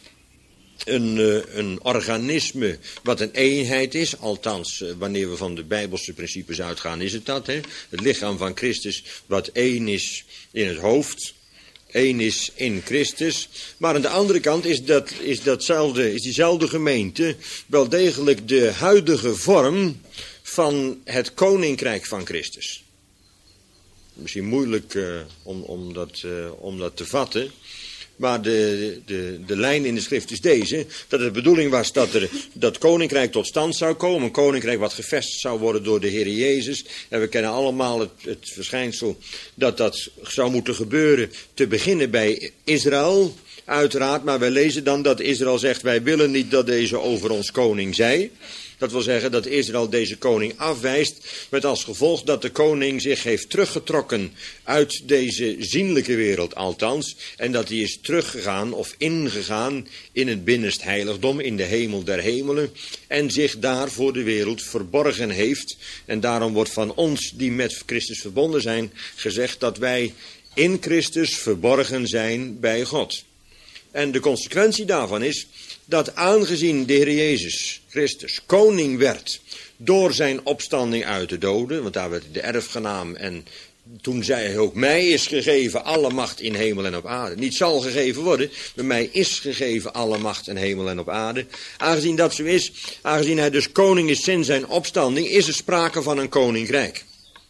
een organisme wat een eenheid is. Althans, wanneer we van de Bijbelse principes uitgaan, is het dat. Hè? Het lichaam van Christus wat één is in het hoofd. Eén is in Christus. Maar aan de andere kant is diezelfde gemeente wel degelijk de huidige vorm van het koninkrijk van Christus. Misschien moeilijk om dat te vatten. Maar de lijn in de schrift is deze. Dat het de bedoeling was dat koninkrijk tot stand zou komen. Een koninkrijk wat gevestigd zou worden door de Heer Jezus. En we kennen allemaal het verschijnsel dat zou moeten gebeuren. Te beginnen bij Israël, uiteraard. Maar wij lezen dan dat Israël zegt, wij willen niet dat deze over ons koning zij. Dat wil zeggen dat Israël deze koning afwijst, met als gevolg dat de koning zich heeft teruggetrokken uit deze zienlijke wereld althans. En dat hij is teruggegaan of ingegaan in het binnenst heiligdom, in de hemel der hemelen. En zich daar voor de wereld verborgen heeft. En daarom wordt van ons die met Christus verbonden zijn gezegd dat wij in Christus verborgen zijn bij God. En de consequentie daarvan is dat aangezien de Heer Jezus Christus koning werd door zijn opstanding uit de doden, want daar werd de erfgenaam en toen zei hij ook, mij is gegeven alle macht in hemel en op aarde. Niet zal gegeven worden, maar mij is gegeven alle macht in hemel en op aarde. Aangezien dat zo is, aangezien hij dus koning is sinds zijn opstanding, is er sprake van een koninkrijk.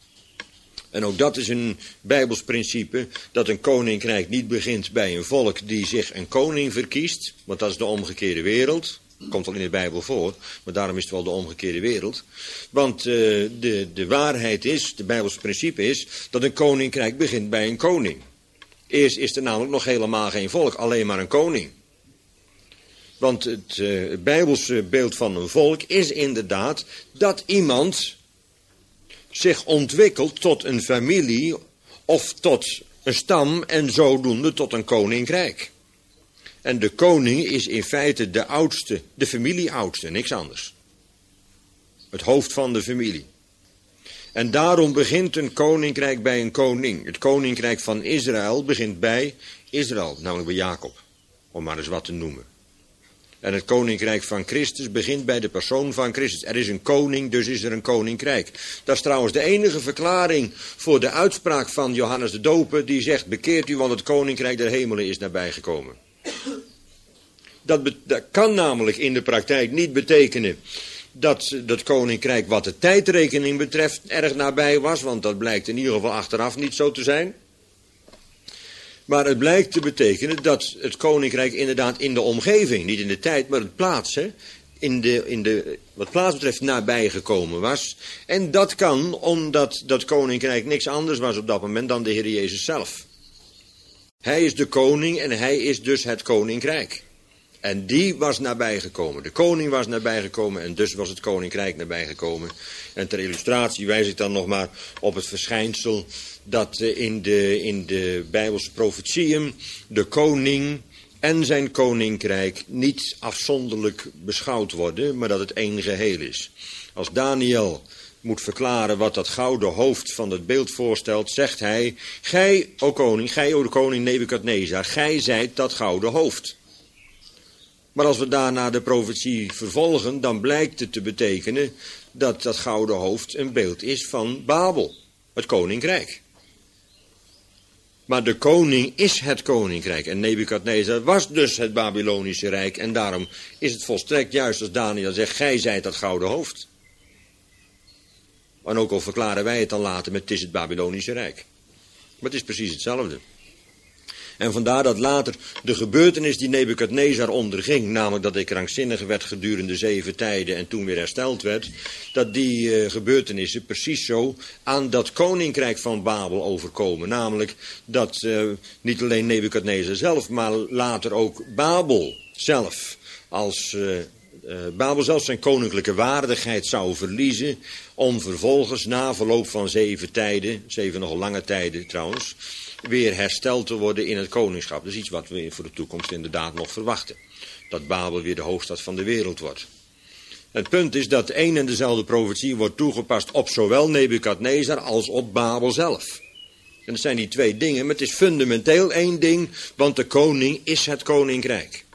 En ook dat is een Bijbels principe, dat een koninkrijk niet begint bij een volk die zich een koning verkiest, want dat is de omgekeerde wereld. Komt al in de Bijbel voor, maar daarom is het wel de omgekeerde wereld. Want de waarheid is, de Bijbelse principe is, dat een koninkrijk begint bij een koning. Eerst is er namelijk nog helemaal geen volk, alleen maar een koning. Want het Bijbelse beeld van een volk is inderdaad dat iemand zich ontwikkelt tot een familie of tot een stam en zodoende tot een koninkrijk. En de koning is in feite de oudste, de familieoudste, niks anders. Het hoofd van de familie. En daarom begint een koninkrijk bij een koning. Het koninkrijk van Israël begint bij Israël, namelijk bij Jacob, om maar eens wat te noemen. En het koninkrijk van Christus begint bij de persoon van Christus. Er is een koning, dus is er een koninkrijk. Dat is trouwens de enige verklaring voor de uitspraak van Johannes de Doper, die zegt, bekeert u, want het koninkrijk der hemelen is nabijgekomen. Dat kan namelijk in de praktijk niet betekenen dat dat koninkrijk wat de tijdrekening betreft erg nabij was, want dat blijkt in ieder geval achteraf niet zo te zijn. Maar het blijkt te betekenen dat het koninkrijk inderdaad in de omgeving, niet in de tijd, maar het plaats, hè, wat plaats betreft nabijgekomen was. En dat kan omdat dat koninkrijk niks anders was op dat moment dan de Heer Jezus zelf. Hij is de koning en hij is dus het koninkrijk. En die was nabijgekomen. De koning was nabijgekomen en dus was het koninkrijk nabijgekomen. En ter illustratie wijs ik dan nog maar op het verschijnsel dat in de Bijbelse profetieën de koning en zijn koninkrijk niet afzonderlijk beschouwd worden, maar dat het één geheel is. Als Daniel moet verklaren wat dat gouden hoofd van het beeld voorstelt, zegt hij: gij, o koning Nebukadnezar, gij zijt dat gouden hoofd. Maar als we daarna de profetie vervolgen, dan blijkt het te betekenen dat dat gouden hoofd een beeld is van Babel, het koninkrijk. Maar de koning is het koninkrijk en Nebukadnezar was dus het Babylonische rijk en daarom is het volstrekt juist als Daniel zegt: gij zijt dat gouden hoofd. En ook al verklaren wij het dan later met: het is het Babylonische rijk. Maar het is precies hetzelfde. En vandaar dat later de gebeurtenis die Nebukadnezar onderging, namelijk dat hij krankzinnig werd gedurende 7 tijden en toen weer hersteld werd, dat die gebeurtenissen precies zo aan dat koninkrijk van Babel overkomen. Namelijk dat niet alleen Nebukadnezar zelf, maar later ook Babel zelf, als Babel zelf zijn koninklijke waardigheid zou verliezen, om vervolgens na verloop van 7 tijden, 7 nogal lange tijden trouwens, weer hersteld te worden in het koningschap. Dat is iets wat we voor de toekomst inderdaad nog verwachten. Dat Babel weer de hoofdstad van de wereld wordt. Het punt is dat één en dezelfde profetie wordt toegepast op zowel Nebukadnezar als op Babel zelf. En dat zijn die 2 dingen, maar het is fundamenteel 1 ding, want de koning is het koninkrijk.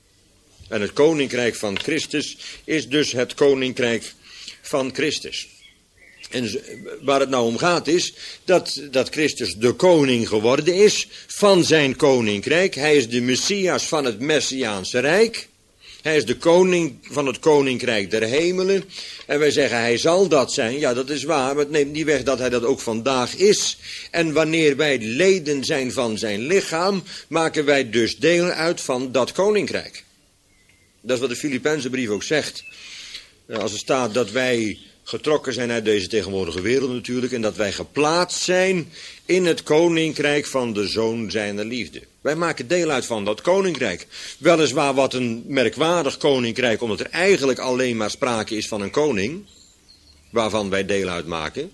En het koninkrijk van Christus is dus het koninkrijk van Christus. En waar het nou om gaat is dat Christus de koning geworden is van zijn koninkrijk. Hij is de Messias van het Messiaanse Rijk. Hij is de koning van het koninkrijk der hemelen. En wij zeggen hij zal dat zijn. Ja, dat is waar, maar het neemt niet weg dat hij dat ook vandaag is. En wanneer wij leden zijn van zijn lichaam, maken wij dus deel uit van dat koninkrijk. Dat is wat de Filippenzenbrief ook zegt. Als er staat dat wij getrokken zijn uit deze tegenwoordige wereld natuurlijk, en dat wij geplaatst zijn in het koninkrijk van de Zoon zijner liefde. Wij maken deel uit van dat koninkrijk. Weliswaar wat een merkwaardig koninkrijk, omdat er eigenlijk alleen maar sprake is van een koning, waarvan wij deel uitmaken.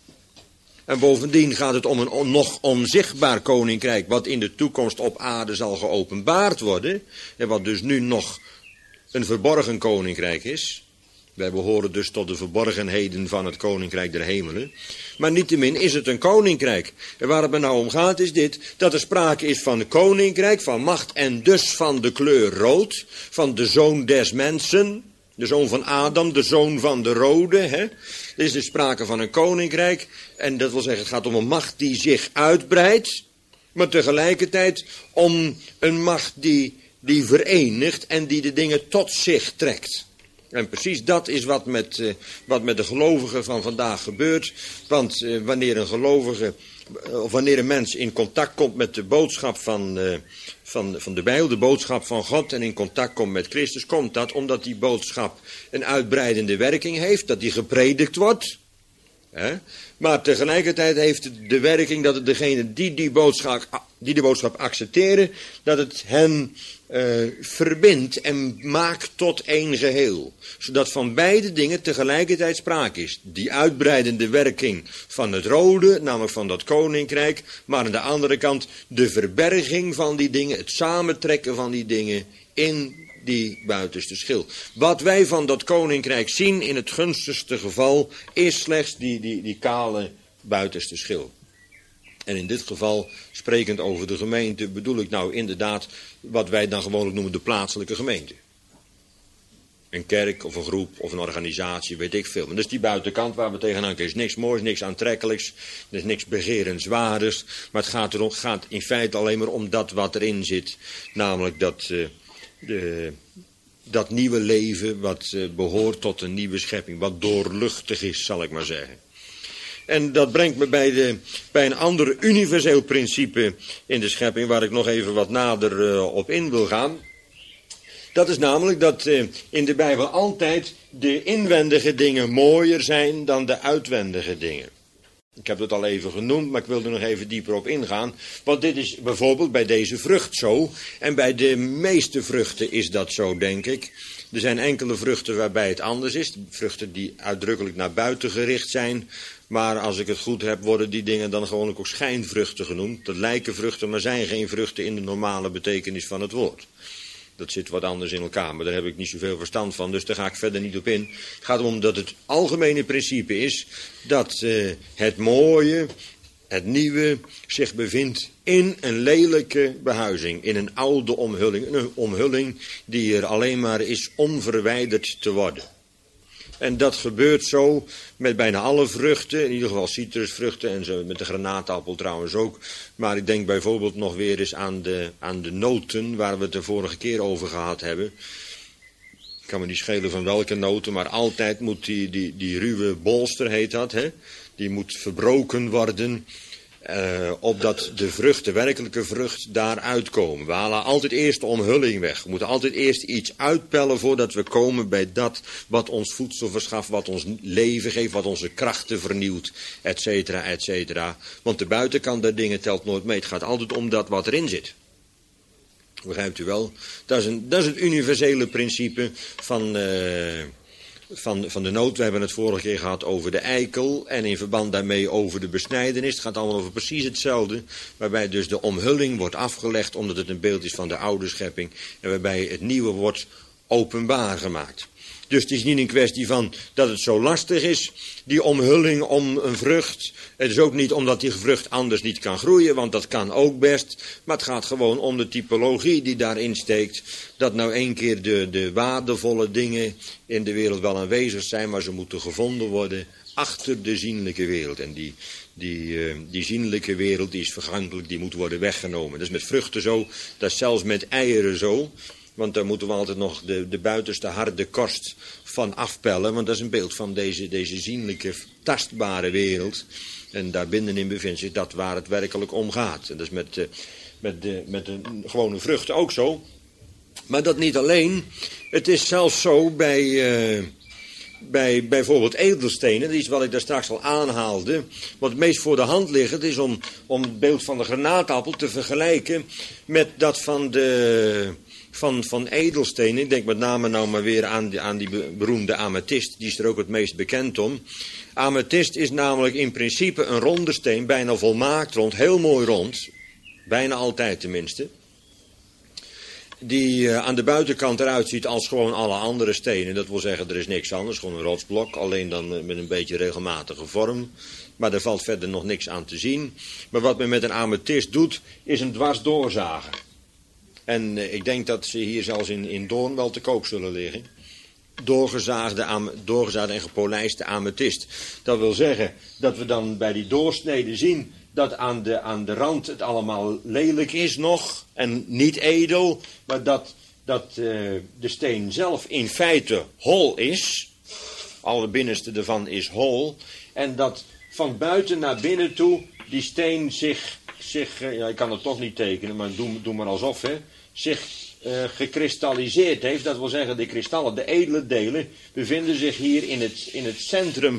En bovendien gaat het om een nog onzichtbaar koninkrijk, wat in de toekomst op aarde zal geopenbaard worden, en wat dus nu nog een verborgen koninkrijk is. Wij behoren dus tot de verborgenheden van het koninkrijk der hemelen. Maar niettemin is het een koninkrijk. En waar het me nou om gaat is dit, dat er sprake is van een koninkrijk, van macht en dus van de kleur rood, van de zoon des mensen, de zoon van Adam, de zoon van de rode. Er is dus sprake van een koninkrijk en dat wil zeggen het gaat om een macht die zich uitbreidt, maar tegelijkertijd om een macht die verenigt en die de dingen tot zich trekt. En precies dat is wat met de gelovigen van vandaag gebeurt. Want wanneer een gelovige, of wanneer een mens in contact komt met de boodschap van de Bijbel, de boodschap van God, en in contact komt met Christus, komt dat omdat die boodschap een uitbreidende werking heeft, dat die gepredikt wordt. Maar tegelijkertijd heeft het de werking dat het degene die de boodschap accepteren, dat het hen verbindt en maakt tot één geheel. Zodat van beide dingen tegelijkertijd sprake is. Die uitbreidende werking van het rode, namelijk van dat koninkrijk, maar aan de andere kant de verberging van die dingen, het samentrekken van die dingen in die buitenste schil. Wat wij van dat koninkrijk zien in het gunstigste geval is slechts die kale buitenste schil. En in dit geval, sprekend over de gemeente, bedoel ik nou inderdaad wat wij dan gewoonlijk noemen de plaatselijke gemeente. Een kerk of een groep of een organisatie, weet ik veel. Maar dat is die buitenkant waar we tegenaan kijken. Er is niks moois, niks aantrekkelijks, er is niks begerenswaardigs. Maar het gaat in feite alleen maar om dat wat erin zit. Namelijk dat nieuwe leven wat behoort tot een nieuwe schepping. Wat doorluchtig is, zal ik maar zeggen. En dat brengt me bij een ander universeel principe in de schepping, waar ik nog even wat nader op in wil gaan. Dat is namelijk dat in de Bijbel altijd de inwendige dingen mooier zijn dan de uitwendige dingen. Ik heb het al even genoemd, maar ik wil er nog even dieper op ingaan. Want dit is bijvoorbeeld bij deze vrucht zo. En bij de meeste vruchten is dat zo, denk ik. Er zijn enkele vruchten waarbij het anders is. Vruchten die uitdrukkelijk naar buiten gericht zijn. Maar als ik het goed heb, worden die dingen dan gewoon ook schijnvruchten genoemd. Dat lijken vruchten, maar zijn geen vruchten in de normale betekenis van het woord. Dat zit wat anders in elkaar, maar daar heb ik niet zoveel verstand van, dus daar ga ik verder niet op in. Het gaat erom dat het algemene principe is dat het mooie, het nieuwe, zich bevindt in een lelijke behuizing, in een oude omhulling. Een omhulling die er alleen maar is om verwijderd te worden. En dat gebeurt zo met bijna alle vruchten, in ieder geval citrusvruchten en zo, met de granaatappel trouwens ook. Maar ik denk bijvoorbeeld nog weer eens aan de noten, waar we het de vorige keer over gehad hebben. Ik kan me niet schelen van welke noten, maar altijd moet die ruwe bolster, heet dat, hè? Die moet verbroken worden, opdat de vrucht, de werkelijke vrucht, daaruit komen. We halen altijd eerst de omhulling weg. We moeten altijd eerst iets uitpellen voordat we komen bij dat wat ons voedsel verschaft, wat ons leven geeft, wat onze krachten vernieuwt, et cetera, et cetera. Want de buitenkant der dingen telt nooit mee. Het gaat altijd om dat wat erin zit. Begrijpt u wel? Dat is het universele principe van de noot. We hebben het vorige keer gehad over de eikel en in verband daarmee over de besnijdenis. Het gaat allemaal over precies hetzelfde, waarbij dus de omhulling wordt afgelegd omdat het een beeld is van de oude schepping en waarbij het nieuwe wordt openbaar gemaakt. Dus het is niet een kwestie van dat het zo lastig is, die omhulling om een vrucht. Het is ook niet omdat die vrucht anders niet kan groeien, want dat kan ook best. Maar het gaat gewoon om de typologie die daarin steekt. Dat nou één keer de waardevolle dingen in de wereld wel aanwezig zijn, maar ze moeten gevonden worden achter de zienlijke wereld. En die zienlijke wereld die is vergankelijk, die moet worden weggenomen. Dat is met vruchten zo, dat is zelfs met eieren zo. Want daar moeten we altijd nog de buitenste harde korst van afpellen. Want dat is een beeld van deze zienlijke, tastbare wereld. En daar binnenin bevindt zich dat waar het werkelijk om gaat. En dat is met de gewone vruchten ook zo. Maar dat niet alleen. Het is zelfs zo bij bijvoorbeeld edelstenen. Dat is wat ik daar straks al aanhaalde. Wat het meest voor de hand liggend is om het beeld van de granaatappel te vergelijken met dat van edelstenen. Ik denk met name nou maar weer aan die beroemde amethyst. Die is er ook het meest bekend om. Amethyst is namelijk in principe een ronde steen, bijna volmaakt rond, heel mooi rond. Bijna altijd tenminste. Die aan de buitenkant eruit ziet als gewoon alle andere stenen. Dat wil zeggen, er is niks anders, gewoon een rotsblok. Alleen dan met een beetje regelmatige vorm. Maar daar valt verder nog niks aan te zien. Maar wat men met een amethyst doet, is een dwarsdoorzagen. En ik denk dat ze hier zelfs in Doorn wel te koop zullen liggen. Doorgezaagde en gepolijste amethyst. Dat wil zeggen dat we dan bij die doorsneden zien dat aan de rand het allemaal lelijk is nog en niet edel. Maar dat de steen zelf in feite hol is. Alle binnenste ervan is hol. En dat van buiten naar binnen toe die steen zich ja, ik kan het toch niet tekenen, maar doe maar alsof, hè, zich gekristalliseerd heeft. Dat wil zeggen, de kristallen, de edele delen, bevinden zich hier in het centrum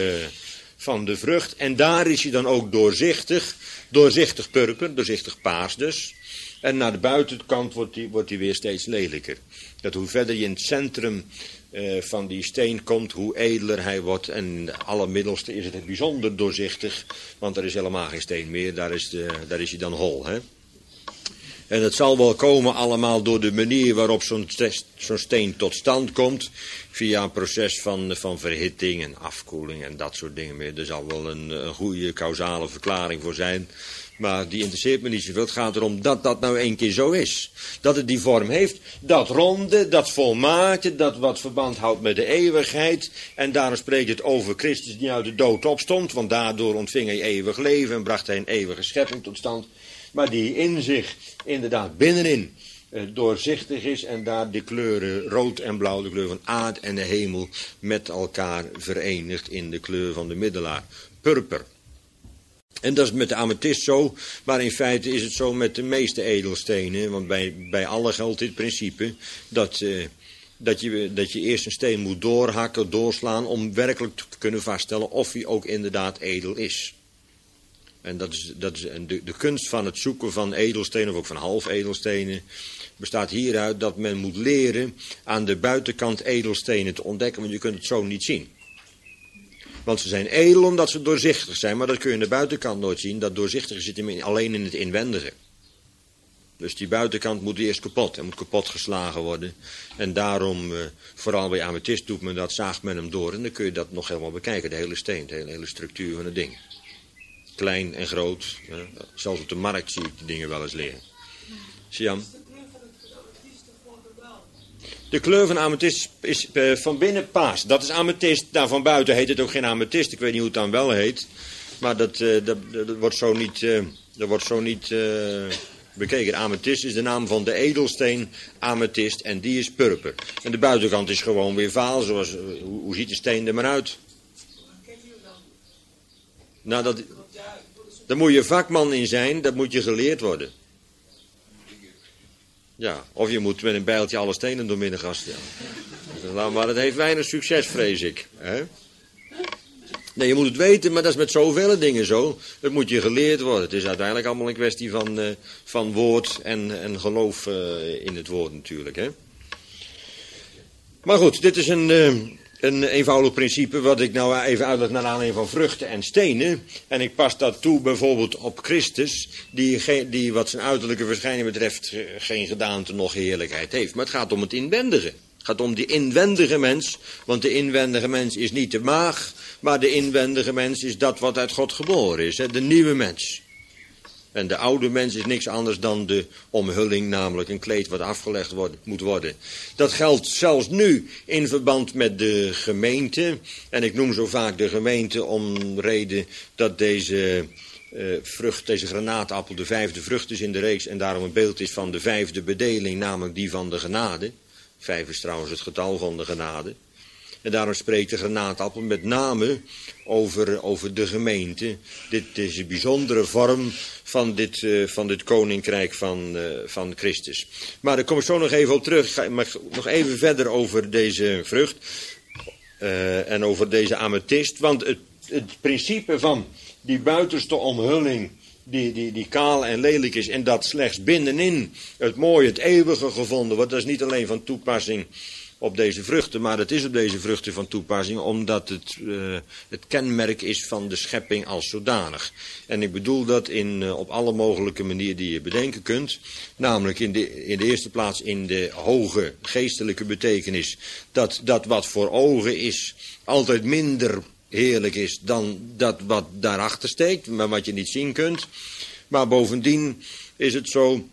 van de vrucht. En daar is hij dan ook doorzichtig purper, doorzichtig paars dus. En naar de buitenkant wordt hij weer steeds lelijker. Dat hoe verder je in het centrum van die steen komt, hoe edeler hij wordt. En allermiddelste is het bijzonder doorzichtig, want er is helemaal geen steen meer. Daar is hij dan hol, hè. En het zal wel komen allemaal door de manier waarop zo'n steen tot stand komt. Via een proces van verhitting en afkoeling en dat soort dingen meer. Er zal wel een goede causale verklaring voor zijn. Maar die interesseert me niet zoveel. Het gaat erom dat dat nou één keer zo is. Dat het die vorm heeft. Dat ronde, dat volmaakte, dat wat verband houdt met de eeuwigheid. En daarom spreekt het over Christus die uit de dood opstond. Want daardoor ontving hij eeuwig leven en bracht hij een eeuwige schepping tot stand. Maar die in zich inderdaad binnenin doorzichtig is en daar de kleuren rood en blauw, de kleur van aard en de hemel, met elkaar verenigt in de kleur van de middelaar. Purper. En dat is met de amethyst zo, maar in feite is het zo met de meeste edelstenen. Want bij alle geldt dit principe dat je eerst een steen moet doorhakken, doorslaan, om werkelijk te kunnen vaststellen of hij ook inderdaad edel is. En dat is de kunst van het zoeken van edelstenen, of ook van half edelstenen, bestaat hieruit dat men moet leren aan de buitenkant edelstenen te ontdekken, want je kunt het zo niet zien. Want ze zijn edel omdat ze doorzichtig zijn, maar dat kun je aan de buitenkant nooit zien. Dat doorzichtige zit hem alleen in het inwendige. Dus die buitenkant moet eerst kapot. Hij moet kapot geslagen worden. En daarom, vooral bij amethyst doet men dat, zaagt men hem door. En dan kun je dat nog helemaal bekijken. De hele steen, de hele structuur van het ding. Klein en groot. Zelfs op de markt zie ik die dingen wel eens liggen. Siam? De kleur van amethyst is van binnen paars. Dat is amethyst. Daar van buiten heet het ook geen amethyst. Ik weet niet hoe het dan wel heet. Maar dat wordt zo niet bekeken. Amethyst is de naam van de edelsteen amethyst. En die is purper. En de buitenkant is gewoon weer vaal. Zoals, hoe ziet de steen er maar uit? Nou, daar moet je vakman in zijn. Dat moet je geleerd worden. Ja, of je moet met een bijltje alle stenen doormidden gaan stellen. Maar het heeft weinig succes, vrees ik. Hè? Nee, je moet het weten, maar dat is met zoveel dingen zo. Het moet je geleerd worden. Het is uiteindelijk allemaal een kwestie van woord en geloof in het woord natuurlijk. Hè? Maar goed, dit is een eenvoudig principe wat ik nou even uitleg naar aanleiding van vruchten en stenen. En ik pas dat toe bijvoorbeeld op Christus, die wat zijn uiterlijke verschijning betreft geen gedaante noch heerlijkheid heeft. Maar het gaat om het inwendige. Het gaat om die inwendige mens, want de inwendige mens is niet de maag, maar de inwendige mens is dat wat uit God geboren is, hè, de nieuwe mens. En de oude mens is niks anders dan de omhulling, namelijk een kleed wat afgelegd moet worden. Dat geldt zelfs nu in verband met de gemeente. En ik noem zo vaak de gemeente om reden dat deze vrucht, deze granaatappel, de 5e vrucht is in de reeks. En daarom een beeld is van de 5e bedeling, namelijk die van de genade. 5 is trouwens het getal van de genade. En daarom spreekt de granaatappel met name over de gemeente. Dit is een bijzondere vorm van dit koninkrijk van Christus. Maar daar kom ik zo nog even op terug. Ik ga nog even verder over deze vrucht. En over deze amethyst. Want het principe van die buitenste omhulling, die kaal en lelijk is, en dat slechts binnenin het mooie, het eeuwige gevonden wordt, dat is niet alleen van toepassing op deze vruchten, maar het is op deze vruchten van toepassing omdat het kenmerk is van de schepping als zodanig. En ik bedoel dat op alle mogelijke manieren die je bedenken kunt. Namelijk in de eerste plaats in de hoge geestelijke betekenis. Dat wat voor ogen is altijd minder heerlijk is dan dat wat daarachter steekt, maar wat je niet zien kunt. Maar bovendien is het zo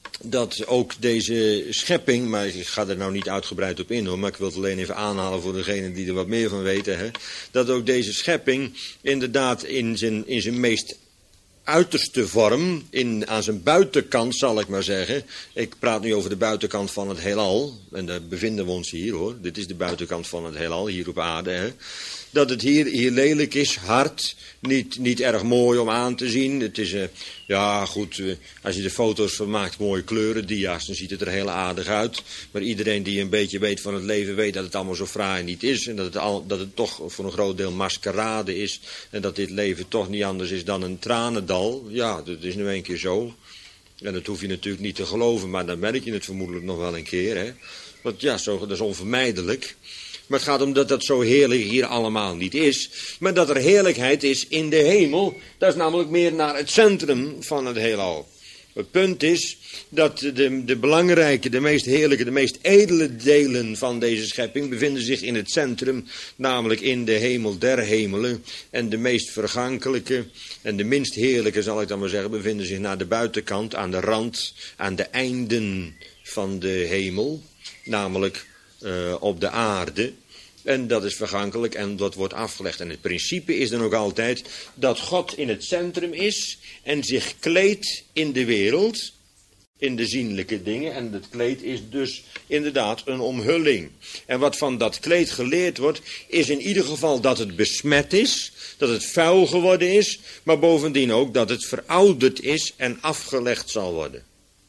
dat ook deze schepping, maar ik ga er nou niet uitgebreid op in hoor, maar ik wil het alleen even aanhalen voor degenen die er wat meer van weten, hè, dat ook deze schepping inderdaad in zijn meest uiterste vorm, aan zijn buitenkant zal ik maar zeggen, ik praat nu over de buitenkant van het heelal, en daar bevinden we ons hier hoor, dit is de buitenkant van het heelal, hier op aarde, hè. Dat het hier lelijk is, hard, niet erg mooi om aan te zien. Het is, ja goed, als je de foto's van maakt, mooie kleuren, dia's, dan ziet het er heel aardig uit. Maar iedereen die een beetje weet van het leven, weet dat het allemaal zo fraai niet is. En dat het toch voor een groot deel maskerade is. En dat dit leven toch niet anders is dan een tranendal. Ja, dat is nu een keer zo. En dat hoef je natuurlijk niet te geloven, maar dan merk je het vermoedelijk nog wel een keer. Hè? Want ja, dat is onvermijdelijk. Maar het gaat om dat zo heerlijk hier allemaal niet is. Maar dat er heerlijkheid is in de hemel. Dat is namelijk meer naar het centrum van het heelal. Het punt is dat de belangrijke, de meest heerlijke, de meest edele delen van deze schepping bevinden zich in het centrum. Namelijk in de hemel der hemelen. En de meest vergankelijke en de minst heerlijke, zal ik dan maar zeggen, bevinden zich naar de buitenkant, aan de rand, aan de einden van de hemel. Namelijk op de aarde. En dat is vergankelijk en dat wordt afgelegd. En het principe is dan ook altijd dat God in het centrum is en zich kleedt in de wereld, in de zienlijke dingen. En het kleed is dus inderdaad een omhulling. En wat van dat kleed geleerd wordt, is in ieder geval dat het besmet is, dat het vuil geworden is, maar bovendien ook dat het verouderd is en afgelegd zal worden.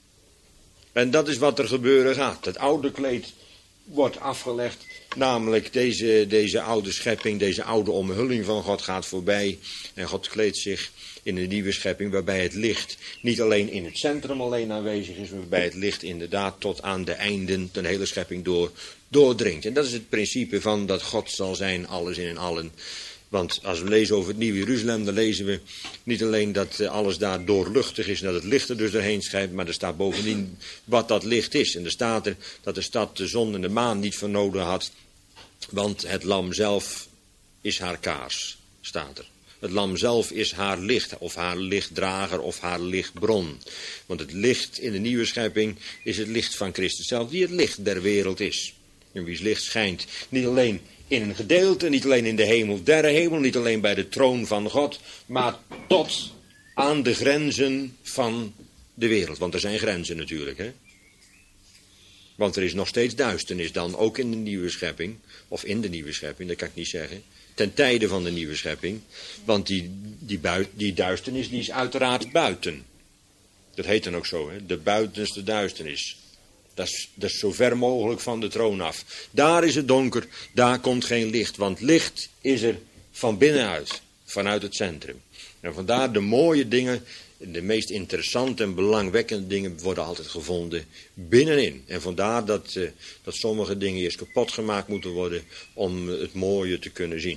En dat is wat er gebeuren gaat. Het oude kleed wordt afgelegd, namelijk deze oude schepping, deze oude omhulling van God gaat voorbij. En God kleedt zich in een nieuwe schepping waarbij het licht niet alleen in het centrum alleen aanwezig is, maar waarbij het licht inderdaad tot aan de einden, de hele schepping doordringt. En dat is het principe van dat God zal zijn, alles in en allen. Want als we lezen over het Nieuwe Jeruzalem, dan lezen we niet alleen dat alles daar doorluchtig is en dat het licht er dus doorheen schijnt, maar er staat bovendien wat dat licht is. En er staat er dat de stad de zon en de maan niet voor nodig had, want het lam zelf is haar kaars, staat er. Het lam zelf is haar licht, of haar lichtdrager, of haar lichtbron. Want het licht in de nieuwe schepping is het licht van Christus zelf, die het licht der wereld is. En wie's licht schijnt, niet alleen in een gedeelte, niet alleen in de hemel der hemel, niet alleen bij de troon van God, maar tot aan de grenzen van de wereld. Want er zijn grenzen natuurlijk, hè. Want er is nog steeds duisternis dan, ook in de nieuwe schepping, of in de nieuwe schepping, dat kan ik niet zeggen. Ten tijde van de nieuwe schepping. Want die duisternis die is uiteraard buiten. Dat heet dan ook zo, hè? De buitenste duisternis. Dat is zo ver mogelijk van de troon af. Daar is het donker, daar komt geen licht. Want licht is er van binnenuit, vanuit het centrum. En vandaar de mooie dingen, de meest interessante en belangwekkende dingen worden altijd gevonden binnenin. En vandaar dat sommige dingen eerst kapot gemaakt moeten worden om het mooie te kunnen zien.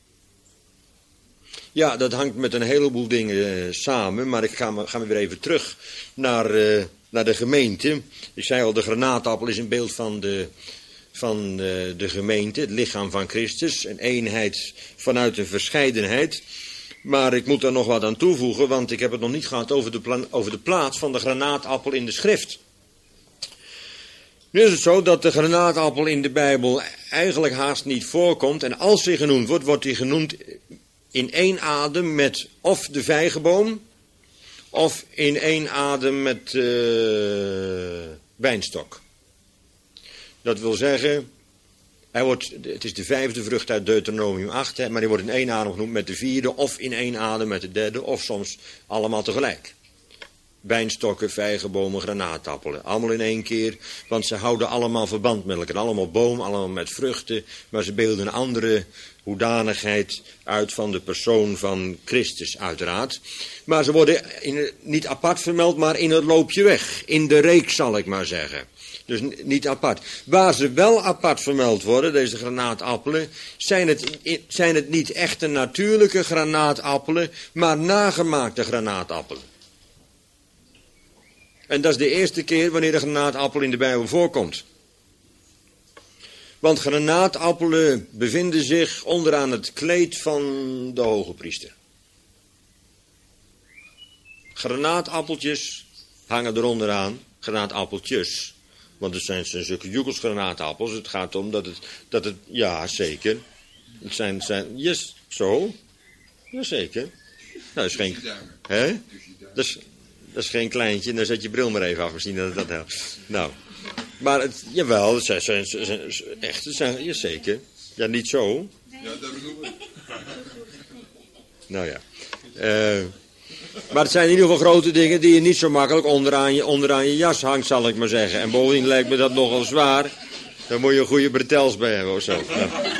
Ja, dat hangt met een heleboel dingen samen, maar ik ga weer even terug naar de gemeente. Ik zei al, de granaatappel is een beeld van de gemeente, het lichaam van Christus, een eenheid vanuit een verscheidenheid. Maar ik moet daar nog wat aan toevoegen, want ik heb het nog niet gehad over de plaats van de granaatappel in de schrift. Nu is het zo dat de granaatappel in de Bijbel eigenlijk haast niet voorkomt. En als hij genoemd wordt, wordt hij genoemd in één adem met of de vijgenboom, of in één adem met wijnstok. Dat wil zeggen, het is de vijfde vrucht uit Deuteronomium 8, maar hij wordt in één adem genoemd met de vierde, of in één adem met de derde, of soms allemaal tegelijk. Wijnstokken, vijgenbomen, granaatappelen. Allemaal in één keer, want ze houden allemaal verband met elkaar. Allemaal boom, allemaal met vruchten, maar ze beelden een andere hoedanigheid uit van de persoon van Christus uiteraard. Maar ze worden niet apart vermeld, maar in het loopje weg. In de reeks zal ik maar zeggen. Dus niet apart. Waar ze wel apart vermeld worden, deze granaatappelen, zijn het niet echte natuurlijke granaatappelen, maar nagemaakte granaatappelen. En dat is de eerste keer wanneer de granaatappel in de Bijbel voorkomt. Want granaatappelen bevinden zich onderaan het kleed van de hoge priester. Granaatappeltjes hangen er onderaan, granaatappeltjes. Want het zijn zulke joekelsgranaatappels. Het gaat om dat het ja zeker. Het zijn yes, zo. Jazeker. Nou, dat is geen, hè? Dat is geen kleintje, dan zet je bril maar even af, misschien dat helpt. Nou, maar jawel, het zijn echt, ja, zeker. Ja, niet zo. Ja, dat bedoel ik. Nou ja. Maar het zijn in ieder geval grote dingen die je niet zo makkelijk onderaan je jas hangt, zal ik maar zeggen. En bovendien lijkt me dat nogal zwaar. Daar moet je een goede bretels bij hebben of zo.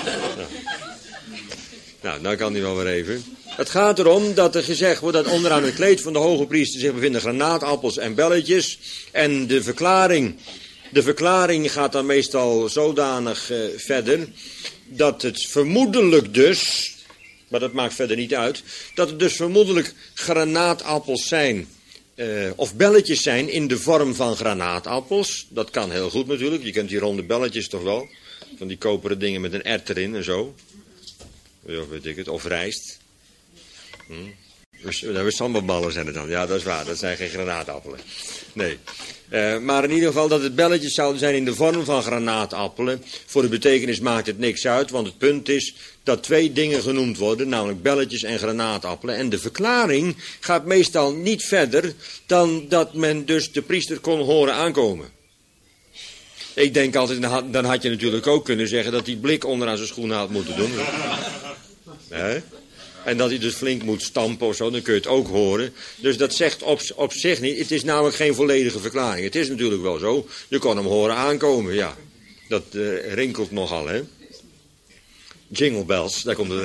Nou, kan die wel weer even. Het gaat erom dat er gezegd wordt dat onderaan het kleed van de hoge priester zich bevinden granaatappels en belletjes. En de verklaring gaat dan meestal zodanig verder dat het vermoedelijk dus, maar dat maakt verder niet uit, dat het dus vermoedelijk granaatappels zijn of belletjes zijn in de vorm van granaatappels. Dat kan heel goed natuurlijk, je kent die ronde belletjes toch wel, van die koperen dingen met een ert erin en zo. Of weet ik het, of rijst. Dus sambalballen zijn het dan. Ja, dat is waar. Dat zijn geen granaatappelen. Nee. Maar in ieder geval dat het belletjes zouden zijn in de vorm van granaatappelen. Voor de betekenis maakt het niks uit. Want het punt is dat twee dingen genoemd worden. Namelijk belletjes en granaatappelen. En de verklaring gaat meestal niet verder dan dat men dus de priester kon horen aankomen. Ik denk altijd, dan had je natuurlijk ook kunnen zeggen dat hij blik onderaan zijn schoenen had moeten doen. En dat hij dus flink moet stampen of zo, dan kun je het ook horen. Dus dat zegt op zich niet. Het is namelijk geen volledige verklaring. Het is natuurlijk wel zo. Je kon hem horen aankomen, ja. Dat rinkelt nogal, hè. Jingle bells,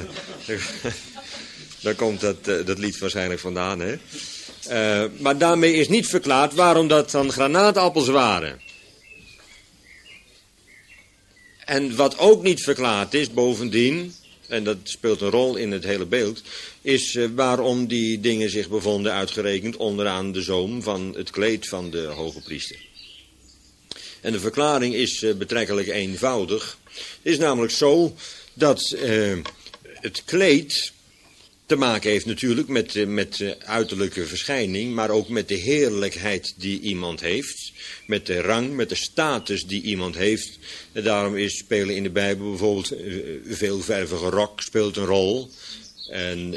daar komt dat lied waarschijnlijk vandaan, hè. Maar daarmee is niet verklaard waarom dat dan granaatappels waren. En wat ook niet verklaard is, bovendien, en dat speelt een rol in het hele beeld, is waarom die dingen zich bevonden uitgerekend onderaan de zoom van het kleed van de hoge priester. En de verklaring is betrekkelijk eenvoudig. Het is namelijk zo dat het kleed te maken heeft natuurlijk met de uiterlijke verschijning, maar ook met de heerlijkheid die iemand heeft, met de rang, met de status die iemand heeft. En daarom spelen in de Bijbel bijvoorbeeld veelvervige rok speelt een rol. En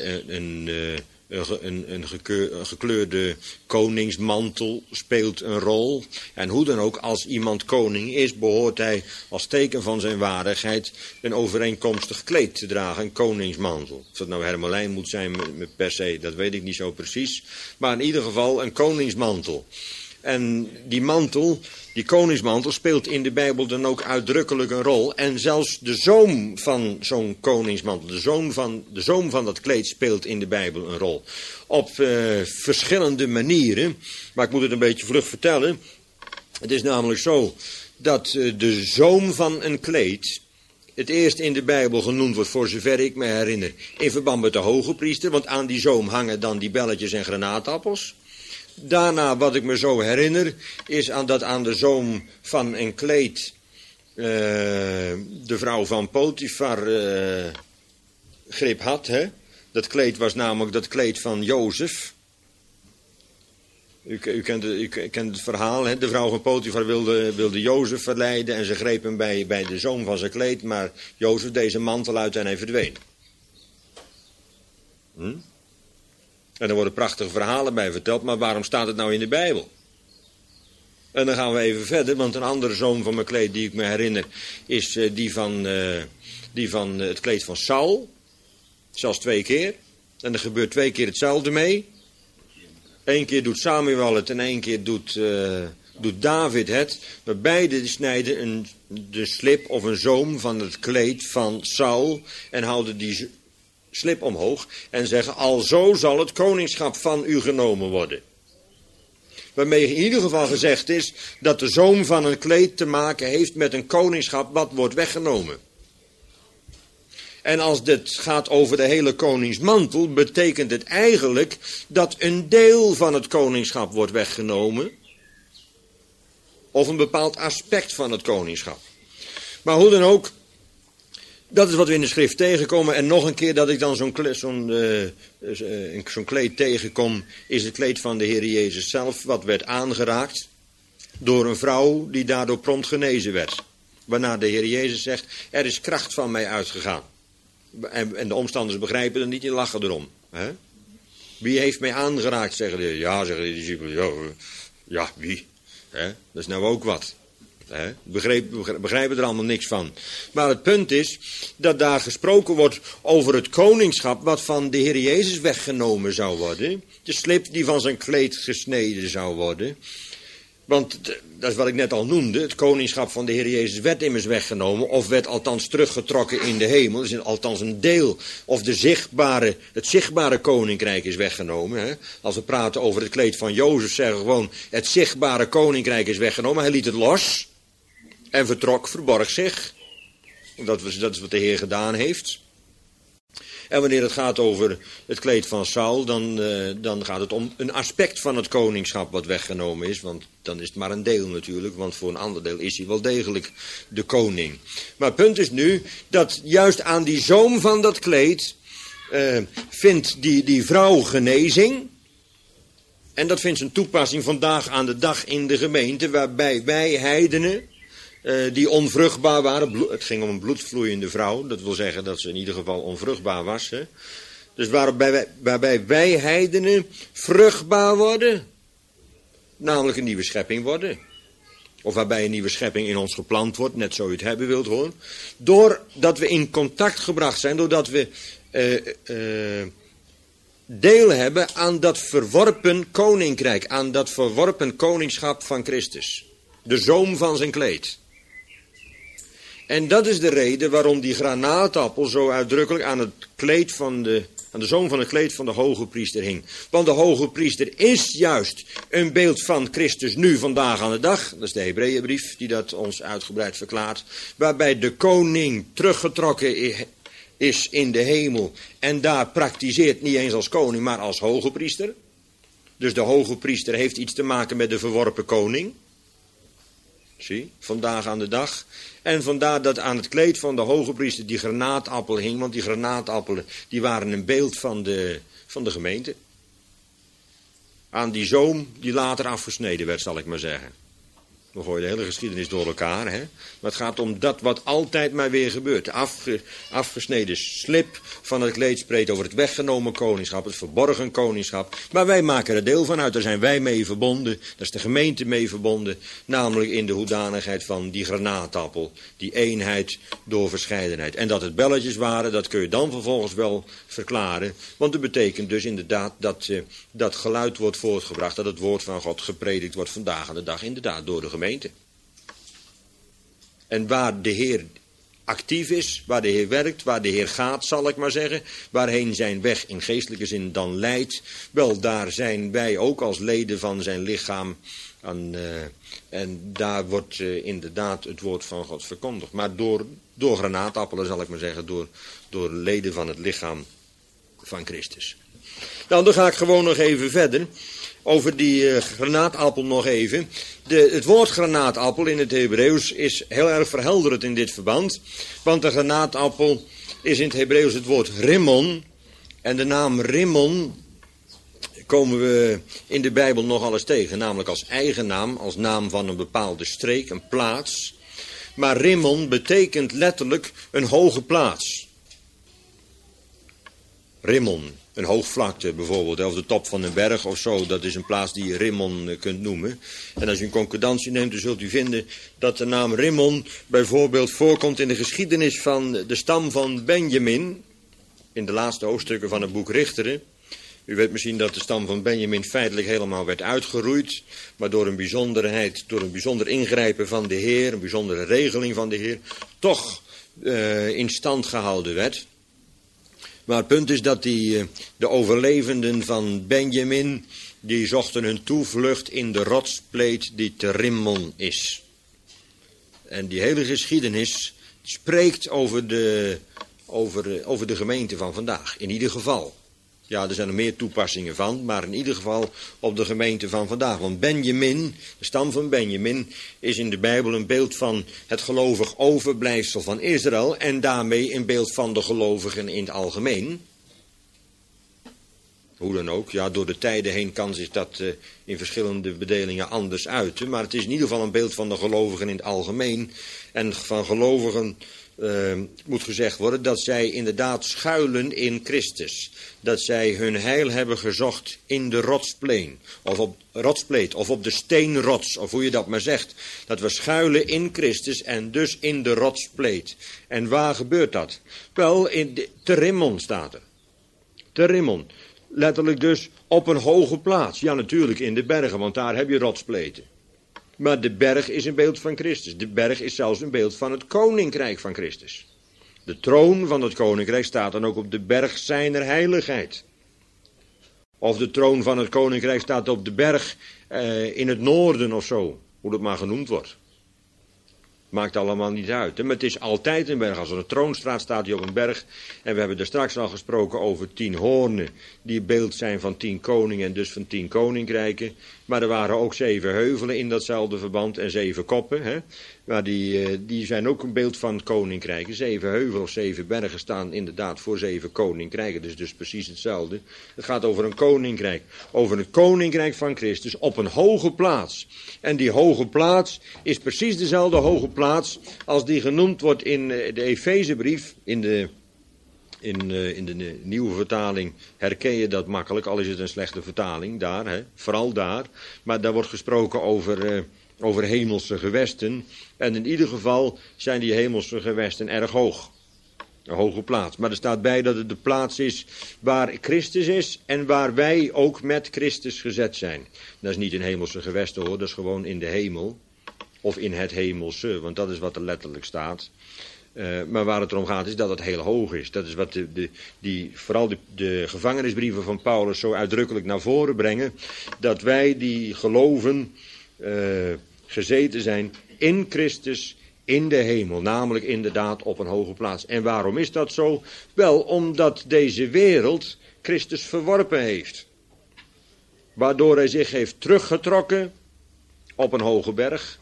een gekleurde koningsmantel speelt een rol. En hoe dan ook, als iemand koning is, behoort hij als teken van zijn waardigheid een overeenkomstig kleed te dragen, een koningsmantel. Of dat nou hermelijn moet zijn per se, dat weet ik niet zo precies. Maar in ieder geval een koningsmantel. En die mantel, die koningsmantel, speelt in de Bijbel dan ook uitdrukkelijk een rol. En zelfs de zoom van zo'n koningsmantel, de zoom van dat kleed speelt in de Bijbel een rol. Op verschillende manieren, maar ik moet het een beetje vlug vertellen. Het is namelijk zo dat de zoom van een kleed het eerst in de Bijbel genoemd wordt, voor zover ik me herinner, in verband met de hoge priester. Want aan die zoom hangen dan die belletjes en granaatappels. Daarna, wat ik me zo herinner, is dat aan de zoom van een kleed de vrouw van Potifar grip had. Hè? Dat kleed was namelijk dat kleed van Jozef. U kent het verhaal, hè? De vrouw van Potifar wilde Jozef verleiden en ze greep hem bij de zoom van zijn kleed, maar Jozef deed zijn mantel uit en hij verdween. En er worden prachtige verhalen bij verteld, maar waarom staat het nou in de Bijbel? En dan gaan we even verder, want een andere zoom van mijn kleed die ik me herinner is die van het kleed van Saul. Zelfs 2 keer. En er gebeurt 2 keer hetzelfde mee. 1 keer doet Samuel het en 1 keer doet David het. Maar beide snijden de slip of een zoom van het kleed van Saul en houden die slip omhoog en zeggen: alzo zal het koningschap van u genomen worden. Waarmee in ieder geval gezegd is dat de zoom van een kleed te maken heeft met een koningschap wat wordt weggenomen. En als dit gaat over de hele koningsmantel, betekent het eigenlijk dat een deel van het koningschap wordt weggenomen. Of een bepaald aspect van het koningschap. Maar hoe dan ook, dat is wat we in de schrift tegenkomen. En nog een keer dat ik dan zo'n kleed tegenkom, is het kleed van de Heer Jezus zelf, wat werd aangeraakt door een vrouw die daardoor prompt genezen werd. Waarna de Heer Jezus zegt: er is kracht van mij uitgegaan. En de omstanders begrijpen het niet, die lachen erom. Hè? Wie heeft mij aangeraakt, zeggen de, ja, zeggen de discipelen. Ja, wie? Hè? Dat is nou ook wat. Hè? Begrijpen er allemaal niks van. Maar het punt is dat daar gesproken wordt over het koningschap wat van de Heer Jezus weggenomen zou worden. De slip die van zijn kleed gesneden zou worden. Want dat is wat ik net al noemde. Het koningschap van de Heer Jezus werd immers weggenomen. Of werd althans teruggetrokken in de hemel. Dus althans een deel. Of het zichtbare koninkrijk is weggenomen. Hè? Als we praten over het kleed van Jozef, zeggen we gewoon: het zichtbare koninkrijk is weggenomen. Hij liet het los. En verborg zich. Dat is wat de Heer gedaan heeft. En wanneer het gaat over het kleed van Saul, dan gaat het om een aspect van het koningschap wat weggenomen is. Want dan is het maar een deel natuurlijk, want voor een ander deel is hij wel degelijk de koning. Maar het punt is nu dat juist aan die zoom van dat kleed vindt die vrouw genezing. En dat vindt zijn toepassing vandaag aan de dag in de gemeente, waarbij wij heidenen, die onvruchtbaar waren. Het ging om een bloedvloeiende vrouw. Dat wil zeggen dat ze in ieder geval onvruchtbaar was. Hè? Dus waarbij wij heidenen vruchtbaar worden. Namelijk een nieuwe schepping worden. Of waarbij een nieuwe schepping in ons geplant wordt. Net zo u het hebben wilt hoor. Doordat we in contact gebracht zijn. Doordat we deel hebben aan dat verworpen koninkrijk. Aan dat verworpen koningschap van Christus. De zoom van zijn kleed. En dat is de reden waarom die granaatappel zo uitdrukkelijk aan de zoom van het kleed van de hoge priester hing. Want de hoge priester is juist een beeld van Christus nu vandaag aan de dag. Dat is de Hebreeënbrief die dat ons uitgebreid verklaart. Waarbij de koning teruggetrokken is in de hemel en daar praktiseert niet eens als koning, maar als hoge priester. Dus de hoge priester heeft iets te maken met de verworpen koning. Zie, vandaag aan de dag. En vandaar dat aan het kleed van de hoge priester die granaatappel hing, want die granaatappelen die waren een beeld van de gemeente. Aan die zoom die later afgesneden werd, zal ik maar zeggen. We gooien de hele geschiedenis door elkaar, hè. Maar het gaat om dat wat altijd maar weer gebeurt. Afgesneden slip van het kleed spreekt over het weggenomen koningschap, het verborgen koningschap. Maar wij maken er deel van uit, daar zijn wij mee verbonden. Daar is de gemeente mee verbonden. Namelijk in de hoedanigheid van die granaatappel. Die eenheid door verscheidenheid. En dat het belletjes waren, dat kun je dan vervolgens wel verklaren. Want dat betekent dus inderdaad dat geluid wordt voortgebracht. Dat het woord van God gepredikt wordt vandaag aan de dag inderdaad door de gemeente. En waar de Heer actief is, waar de Heer werkt, waar de Heer gaat, zal ik maar zeggen, waarheen zijn weg in geestelijke zin dan leidt, wel daar zijn wij ook als leden van zijn lichaam en daar wordt inderdaad het woord van God verkondigd. Maar door granaatappelen, zal ik maar zeggen, door leden van het lichaam van Christus. Nou, dan ga ik gewoon nog even verder. Over die granaatappel nog even. Het woord granaatappel in het Hebreeuws is heel erg verhelderend in dit verband. Want de granaatappel is in het Hebreeuws het woord rimmon. En de naam rimmon komen we in de Bijbel nogal eens tegen. Namelijk als eigennaam, als naam van een bepaalde streek, een plaats. Maar rimmon betekent letterlijk een hoge plaats. Rimmon. Een hoogvlakte bijvoorbeeld, of de top van een berg of zo, dat is een plaats die je Rimmon kunt noemen. En als u een concordantie neemt, dan zult u vinden dat de naam Rimmon bijvoorbeeld voorkomt in de geschiedenis van de stam van Benjamin. In de laatste hoofdstukken van het boek Richteren. U weet misschien dat de stam van Benjamin feitelijk helemaal werd uitgeroeid. Maar door een bijzonderheid, door een bijzonder ingrijpen van de Heer, een bijzondere regeling van de Heer, toch in stand gehouden werd. Maar het punt is dat de overlevenden van Benjamin, die zochten hun toevlucht in de rotspleet die te Rimmon is. En die hele geschiedenis spreekt over de gemeente van vandaag, in ieder geval. Ja, er zijn er meer toepassingen van, maar in ieder geval op de gemeente van vandaag. Want Benjamin, de stam van Benjamin, is in de Bijbel een beeld van het gelovig overblijfsel van Israël en daarmee een beeld van de gelovigen in het algemeen. Hoe dan ook, ja, door de tijden heen kan zich dat in verschillende bedelingen anders uiten. Maar het is in ieder geval een beeld van de gelovigen in het algemeen. En van gelovigen moet gezegd worden dat zij inderdaad schuilen in Christus. Dat zij hun heil hebben gezocht in de rotspleet of op de steenrots, of hoe je dat maar zegt. Dat we schuilen in Christus en dus in de rotspleet. En waar gebeurt dat? Wel, te Rimmon staat er. Te Rimmon. Letterlijk dus op een hoge plaats. Ja, natuurlijk in de bergen, want daar heb je rotspleten. Maar de berg is een beeld van Christus. De berg is zelfs een beeld van het koninkrijk van Christus. De troon van het koninkrijk staat dan ook op de berg zijner heiligheid. Of de troon van het koninkrijk staat op de berg in het noorden of zo. Hoe dat maar genoemd wordt. Maakt allemaal niet uit. Maar het is altijd een berg. Als er een troonstraat staat die op een berg. En we hebben er straks al gesproken over 10 hoornen. Die beeld zijn van 10 koningen en dus van 10 koninkrijken. Maar er waren ook 7 heuvelen in datzelfde verband en 7 koppen. Hè? Maar die zijn ook een beeld van koninkrijken. 7 heuvelen of 7 bergen staan inderdaad voor 7 koninkrijken. Dus precies hetzelfde. Het gaat over een koninkrijk. Over een koninkrijk van Christus op een hoge plaats. En die hoge plaats is precies dezelfde hoge plaats als die genoemd wordt in de Efezebrief. In de nieuwe vertaling herken je dat makkelijk, al is het een slechte vertaling daar, hè? Vooral daar. Maar daar wordt gesproken over hemelse gewesten. En in ieder geval zijn die hemelse gewesten erg hoog. Een hoge plaats. Maar er staat bij dat het de plaats is waar Christus is en waar wij ook met Christus gezet zijn. Dat is niet in hemelse gewesten hoor, dat is gewoon in de hemel. Of in het hemelse, want dat is wat er letterlijk staat. Maar waar het erom gaat is dat het heel hoog is. Dat is wat vooral de gevangenisbrieven van Paulus zo uitdrukkelijk naar voren brengen. Dat wij die geloven gezeten zijn in Christus in de hemel, namelijk inderdaad op een hoge plaats. En waarom is dat zo? Wel, omdat deze wereld Christus verworpen heeft. Waardoor hij zich heeft teruggetrokken op een hoge berg.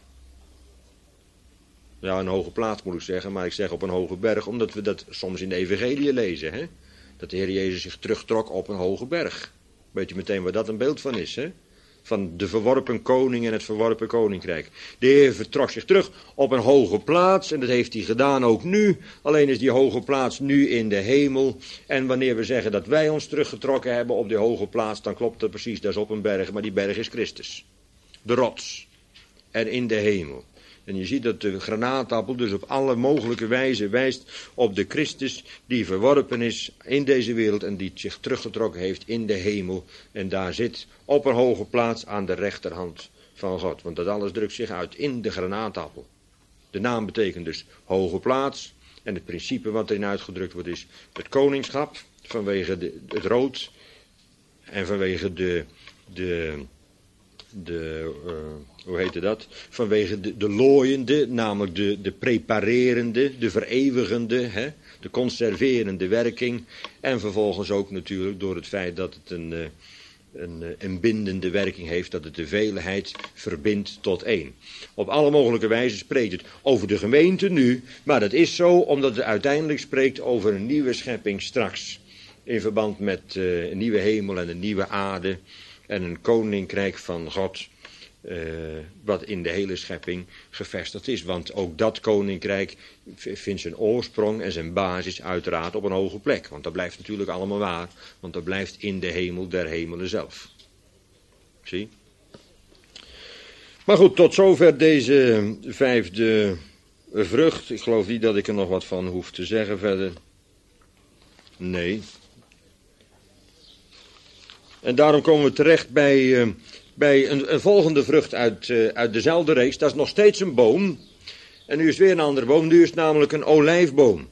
Ja, een hoge plaats moet ik zeggen, maar ik zeg op een hoge berg, omdat we dat soms in de evangelie lezen. Hè? Dat de Heer Jezus zich terugtrok op een hoge berg. Weet u meteen waar dat een beeld van is, hè? Van de verworpen koning en het verworpen koninkrijk. De Heer vertrok zich terug op een hoge plaats en dat heeft hij gedaan ook nu. Alleen is die hoge plaats nu in de hemel. En wanneer we zeggen dat wij ons teruggetrokken hebben op die hoge plaats, dan klopt dat precies, dat is op een berg, maar die berg is Christus. De rots. En in de hemel. En je ziet dat de granaatappel dus op alle mogelijke wijze wijst op de Christus die verworpen is in deze wereld en die zich teruggetrokken heeft in de hemel. En daar zit op een hoge plaats aan de rechterhand van God. Want dat alles drukt zich uit in de granaatappel. De naam betekent dus hoge plaats. En het principe wat erin uitgedrukt wordt is het koningschap vanwege het rood en vanwege hoe heette dat? Vanwege de looiende, namelijk de preparerende, de vereeuwigende, hè? De conserverende werking. En vervolgens ook natuurlijk door het feit dat het een bindende werking heeft, dat het de veelheid verbindt tot één. Op alle mogelijke wijze spreekt het over de gemeente nu, maar dat is zo omdat het uiteindelijk spreekt over een nieuwe schepping straks. In verband met een nieuwe hemel en een nieuwe aarde en een koninkrijk van God. Wat in de hele schepping gevestigd is. Want ook dat koninkrijk vindt zijn oorsprong en zijn basis uiteraard op een hoge plek. Want dat blijft natuurlijk allemaal waar. Want dat blijft in de hemel der hemelen zelf. Zie? Maar goed, tot zover deze vijfde vrucht. Ik geloof niet dat ik er nog wat van hoef te zeggen verder. Nee. En daarom komen we terecht bij een volgende vrucht uit dezelfde reeks. Dat is nog steeds een boom. En nu is weer een andere boom. Nu is het namelijk een olijfboom.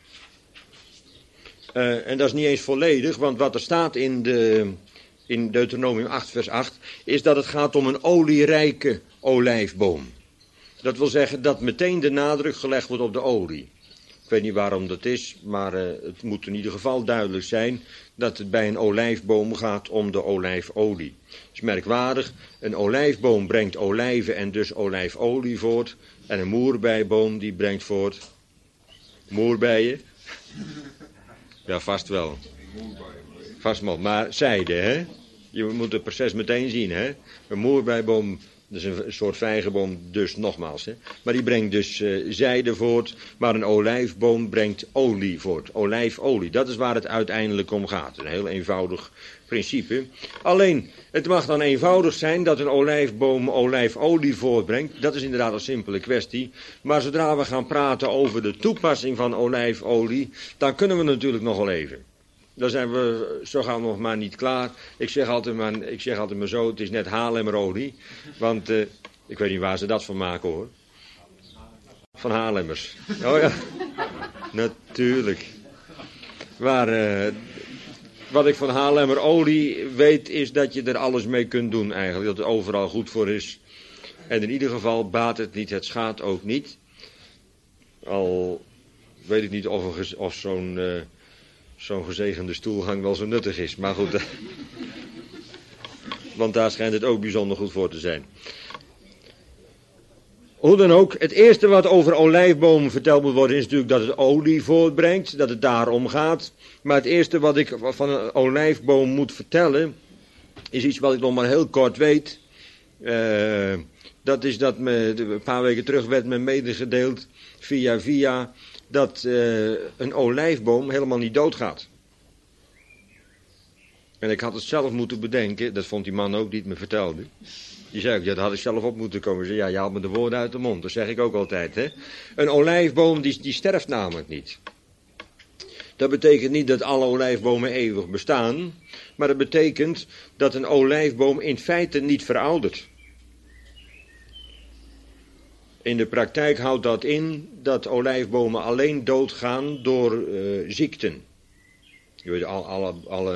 En dat is niet eens volledig. Want wat er staat in Deuteronomium 8 vers 8. Is dat het gaat om een olierijke olijfboom. Dat wil zeggen dat meteen de nadruk gelegd wordt op de olie. Ik weet niet waarom dat is. Maar het moet in ieder geval duidelijk zijn dat het bij een olijfboom gaat om de olijfolie. Het is merkwaardig, een olijfboom brengt olijven en dus olijfolie voort. En een moerbeiboom die brengt voort moerbeien. Ja, vast wel. Vast wel, maar zijde, hè. Je moet het proces meteen zien, hè. Een moerbeiboom, dat is een soort vijgenboom, dus nogmaals, hè. Maar die brengt dus zijde voort, maar een olijfboom brengt olie voort. Olijfolie, dat is waar het uiteindelijk om gaat. Een heel eenvoudig principe. Alleen, het mag dan eenvoudig zijn dat een olijfboom olijfolie voortbrengt. Dat is inderdaad een simpele kwestie. Maar zodra we gaan praten over de toepassing van olijfolie, dan kunnen we natuurlijk nog wel even. Dan zijn we zo gauw nog maar niet klaar. Ik zeg altijd maar zo, het is net Haarlemmerolie. Want ik weet niet waar ze dat van maken hoor. Van Haarlemmers. Oh ja, natuurlijk. Maar wat ik van Haarlemmerolie weet is dat je er alles mee kunt doen eigenlijk. Dat het overal goed voor is. En in ieder geval baat het niet, het schaadt ook niet. Al weet ik niet of zo'n gezegende stoelgang wel zo nuttig is. Maar goed, want daar schijnt het ook bijzonder goed voor te zijn. Hoe dan ook, het eerste wat over olijfbomen verteld moet worden is natuurlijk dat het olie voortbrengt, dat het daarom gaat. Maar het eerste wat ik van een olijfboom moet vertellen, is iets wat ik nog maar heel kort weet. Dat is dat een paar weken terug werd me medegedeeld, via, dat een olijfboom helemaal niet doodgaat. En ik had het zelf moeten bedenken, dat vond die man ook die het me vertelde. Die zei ook, ja, dat had ik zelf op moeten komen. Ja, je haalt me de woorden uit de mond, dat zeg ik ook altijd. Hè? Een olijfboom die sterft namelijk niet. Dat betekent niet dat alle olijfbomen eeuwig bestaan, maar dat betekent dat een olijfboom in feite niet veroudert. In de praktijk houdt dat in dat olijfbomen alleen doodgaan door ziekten. Je weet, alle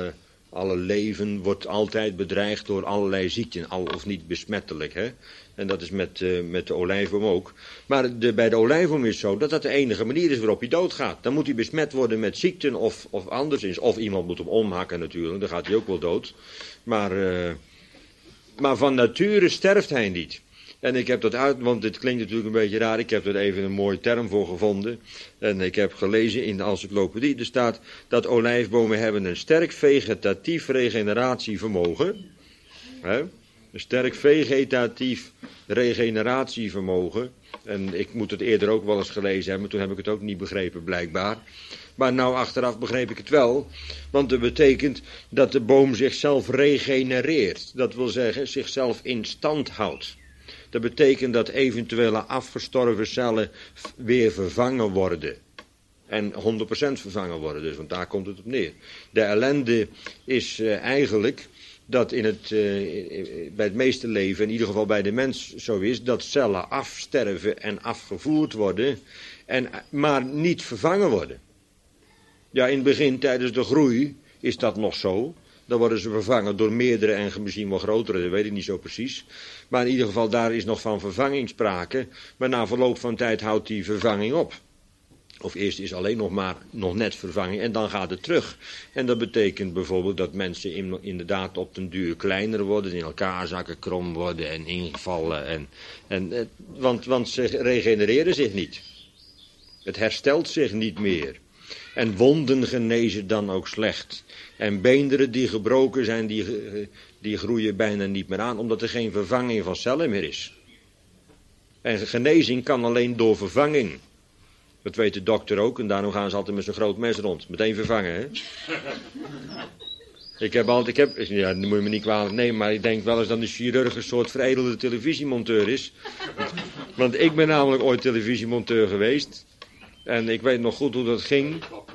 Alle leven wordt altijd bedreigd door allerlei ziekten, al of niet besmettelijk. Hè? En dat is met de olijfboom ook. Maar bij de olijfboom is het zo dat dat de enige manier is waarop hij doodgaat. Dan moet hij besmet worden met ziekten of anderszins. Of iemand moet hem omhakken natuurlijk, dan gaat hij ook wel dood. Maar van nature sterft hij niet. En ik heb dat want dit klinkt natuurlijk een beetje raar, ik heb er even een mooie term voor gevonden. En ik heb gelezen in de encyclopedie, er staat dat olijfbomen hebben een sterk vegetatief regeneratievermogen. Een sterk vegetatief regeneratievermogen. En ik moet het eerder ook wel eens gelezen hebben, toen heb ik het ook niet begrepen blijkbaar. Maar nou achteraf begreep ik het wel, want dat betekent dat de boom zichzelf regenereert. Dat wil zeggen zichzelf in stand houdt. Dat betekent dat eventuele afgestorven cellen weer vervangen worden. En 100% vervangen worden dus, want daar komt het op neer. De ellende is eigenlijk dat bij het meeste leven, in ieder geval bij de mens zo is, dat cellen afsterven en afgevoerd worden, maar niet vervangen worden. Ja, in het begin tijdens de groei is dat nog zo. Dan worden ze vervangen door meerdere en misschien wel grotere, dat weet ik niet zo precies. Maar in ieder geval, daar is nog van vervanging sprake. Maar na verloop van tijd houdt die vervanging op. Of eerst is alleen nog net vervanging en dan gaat het terug. En dat betekent bijvoorbeeld dat mensen inderdaad op den duur kleiner worden, in elkaar zakken, krom worden en invallen. Want ze regenereren zich niet. Het herstelt zich niet meer. En wonden genezen dan ook slecht. En beenderen die gebroken zijn, die groeien bijna niet meer aan, omdat er geen vervanging van cellen meer is. En genezing kan alleen door vervanging. Dat weet de dokter ook, en daarom gaan ze altijd met zo'n groot mes rond. Meteen vervangen, hè? Ja, dat moet je me niet kwalijk nemen, maar ik denk wel eens dat de chirurg een soort veredelde televisiemonteur is. Want ik ben namelijk ooit televisiemonteur geweest. En ik weet nog goed hoe dat ging.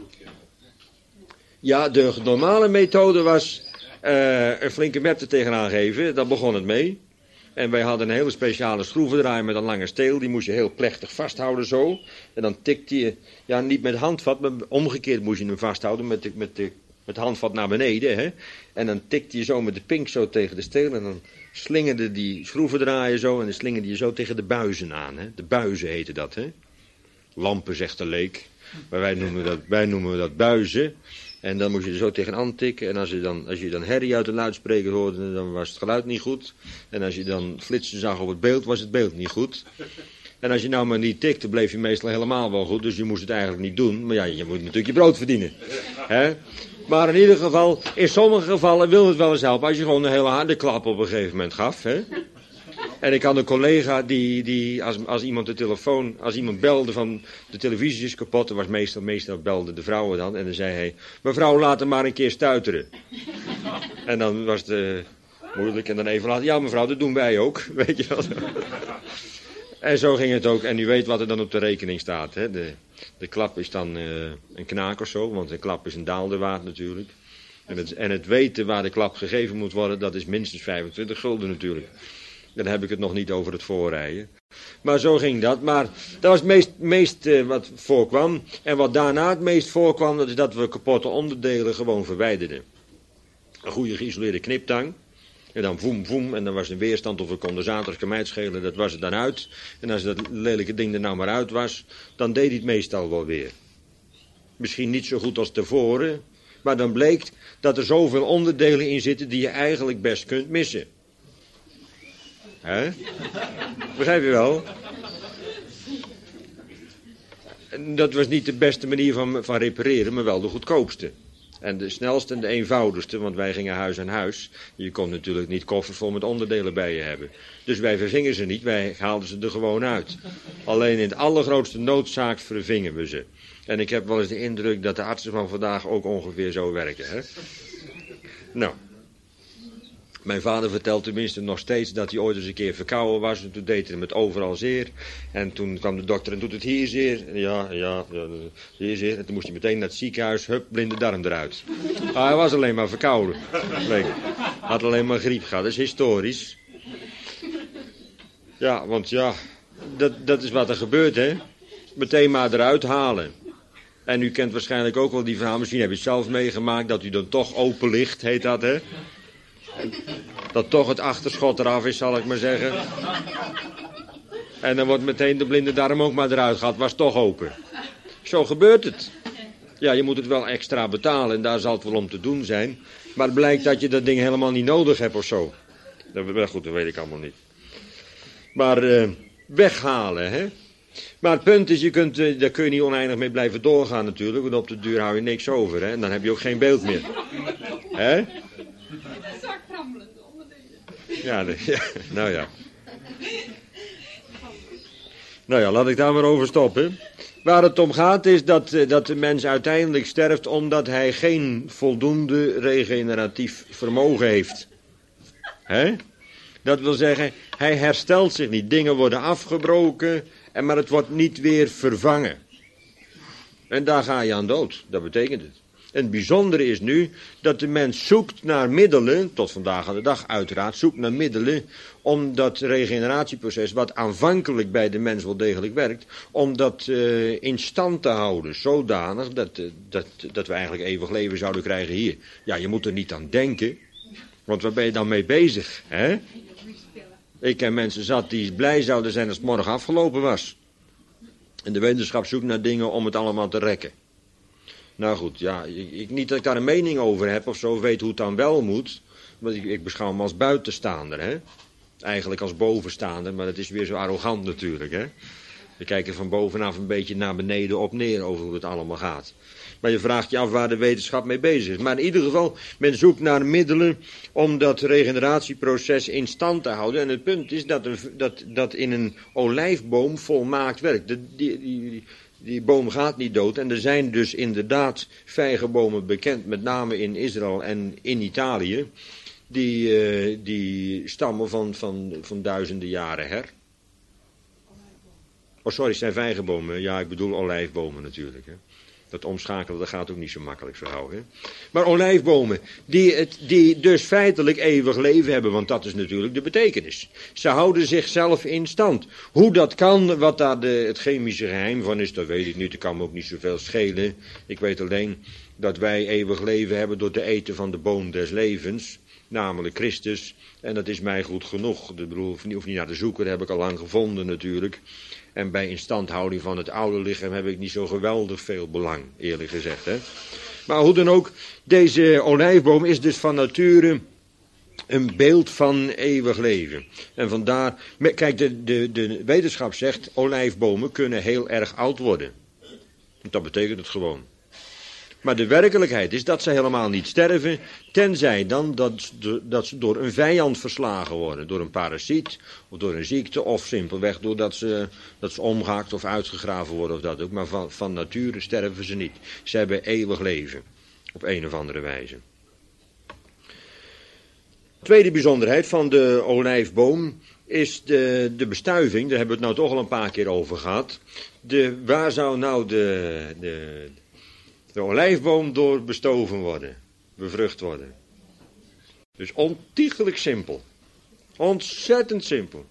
Ja, de normale methode was een flinke mep er tegenaan geven. Daar begon het mee. En wij hadden een hele speciale schroevendraaier met een lange steel. Die moest je heel plechtig vasthouden zo. En dan tikte je, ja niet met handvat, maar omgekeerd moest je hem vasthouden met handvat naar beneden. Hè? En dan tikte je zo met de pink zo tegen de steel. En dan slingerde die schroevendraaier zo en dan slingerde je zo tegen de buizen aan. Hè? De buizen heette dat, hè. Lampen, zegt de leek. Maar wij noemen dat buizen. En dan moest je er zo tegenaan tikken. En als je dan herrie uit de luidspreker hoorde, dan was het geluid niet goed. En als je dan flitsen zag op het beeld, was het beeld niet goed. En als je nou maar niet tikte, bleef je meestal helemaal wel goed. Dus je moest het eigenlijk niet doen. Maar ja, je moet natuurlijk je brood verdienen. Hè? Maar in ieder geval, in sommige gevallen wil het wel eens helpen als je gewoon een hele harde klap op een gegeven moment gaf. Hè? En ik had een collega die als iemand belde van de televisie is kapot, dan was meestal belden de vrouwen dan. En dan zei hij, mevrouw laat hem maar een keer stuiteren. En dan was het moeilijk en dan even later, ja mevrouw dat doen wij ook, weet je wel. En zo ging het ook en u weet wat er dan op de rekening staat. Hè? De klap is dan een knaak of zo, want een klap is een daalder waard natuurlijk. En het weten waar de klap gegeven moet worden, dat is minstens 25 gulden natuurlijk. Dan heb ik het nog niet over het voorrijden. Maar zo ging dat. Maar dat was het meest wat voorkwam. En wat daarna het meest voorkwam, dat is dat we kapotte onderdelen gewoon verwijderden. Een goede geïsoleerde kniptang. En dan voem, voem. En dan was een weerstand of een condensator, kan mij het schelen. Dat was er dan uit. En als dat lelijke ding er nou maar uit was, dan deed hij het meestal wel weer. Misschien niet zo goed als tevoren. Maar dan bleek dat er zoveel onderdelen in zitten die je eigenlijk best kunt missen. Hè? Begrijp je wel? Dat was niet de beste manier van repareren, maar wel de goedkoopste. En de snelste en de eenvoudigste, want wij gingen huis aan huis. Je kon natuurlijk niet koffers vol met onderdelen bij je hebben. Dus wij vervingen ze niet, wij haalden ze er gewoon uit. Alleen in het allergrootste noodzaak vervingen we ze. En ik heb wel eens de indruk dat de artsen van vandaag ook ongeveer zo werken. Hè? Nou. Mijn vader vertelt tenminste nog steeds dat hij ooit eens een keer verkouden was. En toen deed hij hem het overal zeer. En toen kwam de dokter en doet het hier zeer. Ja, hier zeer. En toen moest hij meteen naar het ziekenhuis. Hup, blinde darm eruit. Maar hij was alleen maar verkouden. Had alleen maar griep gehad. Dat is historisch. Ja, want ja, dat is wat er gebeurt, hè. Meteen maar eruit halen. En u kent waarschijnlijk ook wel die verhaal, misschien heb je het zelf meegemaakt, dat u dan toch open ligt, heet dat, hè? Dat toch het achterschot eraf is, zal ik maar zeggen. En dan wordt meteen de blinde darm ook maar eruit gehad, was toch open. Zo gebeurt het. Ja, je moet het wel extra betalen en daar zal het wel om te doen zijn. Maar het blijkt dat je dat ding helemaal niet nodig hebt of zo. Goed, dat weet ik allemaal niet. Maar weghalen, hè. Maar het punt is, daar kun je niet oneindig mee blijven doorgaan natuurlijk. Want op de duur hou je niks over, hè. En dan heb je ook geen beeld meer. Hè? Ja, nou ja. Nou ja, laat ik daar maar over stoppen. Waar het om gaat is dat de mens uiteindelijk sterft omdat hij geen voldoende regeneratief vermogen heeft. Hè? Dat wil zeggen, hij herstelt zich niet. Dingen worden afgebroken, maar het wordt niet weer vervangen. En daar ga je aan dood, dat betekent het. En het bijzondere is nu dat de mens zoekt naar middelen, tot vandaag aan de dag uiteraard, zoekt naar middelen om dat regeneratieproces, wat aanvankelijk bij de mens wel degelijk werkt, om dat in stand te houden, zodanig dat we eigenlijk eeuwig leven zouden krijgen hier. Ja, je moet er niet aan denken, want waar ben je dan mee bezig, hè? Ik ken mensen zat die blij zouden zijn als het morgen afgelopen was. En de wetenschap zoekt naar dingen om het allemaal te rekken. Nou goed, ja, niet dat ik daar een mening over heb of zo, weet hoe het dan wel moet. Want ik beschouw me als buitenstaander, hè. Eigenlijk als bovenstaander, maar dat is weer zo arrogant natuurlijk, hè. We kijken van bovenaf een beetje naar beneden op neer over hoe het allemaal gaat. Maar je vraagt je af waar de wetenschap mee bezig is. Maar in ieder geval, men zoekt naar middelen om dat regeneratieproces in stand te houden. En het punt is dat in een olijfboom volmaakt werkt. Die boom gaat niet dood. En er zijn dus inderdaad vijgenbomen bekend, met name in Israël en in Italië. Die stammen van duizenden jaren her. Oh sorry, het zijn vijgenbomen. Ja, ik bedoel olijfbomen natuurlijk. Hè. Dat omschakelen, dat gaat ook niet zo makkelijk zo gauw. Hè. Maar olijfbomen, die dus feitelijk eeuwig leven hebben, want dat is natuurlijk de betekenis. Ze houden zichzelf in stand. Hoe dat kan, wat daar het chemische geheim van is, dat weet ik niet. Dat kan me ook niet zoveel schelen. Ik weet alleen dat wij eeuwig leven hebben door te eten van de boom des levens, namelijk Christus. En dat is mij goed genoeg. Ik bedoel, hoef niet naar te zoeken, dat heb ik al lang gevonden natuurlijk. En bij instandhouding van het oude lichaam heb ik niet zo geweldig veel belang, eerlijk gezegd. Hè? Maar hoe dan ook, deze olijfboom is dus van nature een beeld van eeuwig leven. En vandaar, kijk, de wetenschap zegt, olijfbomen kunnen heel erg oud worden. Dat betekent het gewoon. Maar de werkelijkheid is dat ze helemaal niet sterven, tenzij dan dat ze door een vijand verslagen worden. Door een parasiet, of door een ziekte, of simpelweg doordat ze omgehakt of uitgegraven worden of dat ook. Maar van nature sterven ze niet. Ze hebben eeuwig leven, op een of andere wijze. De tweede bijzonderheid van de olijfboom is de bestuiving. Daar hebben we het nou toch al een paar keer over gehad. Waar zou nou de olijfboom door bestoven worden, bevrucht worden. Dus ontiegelijk simpel. Ontzettend simpel.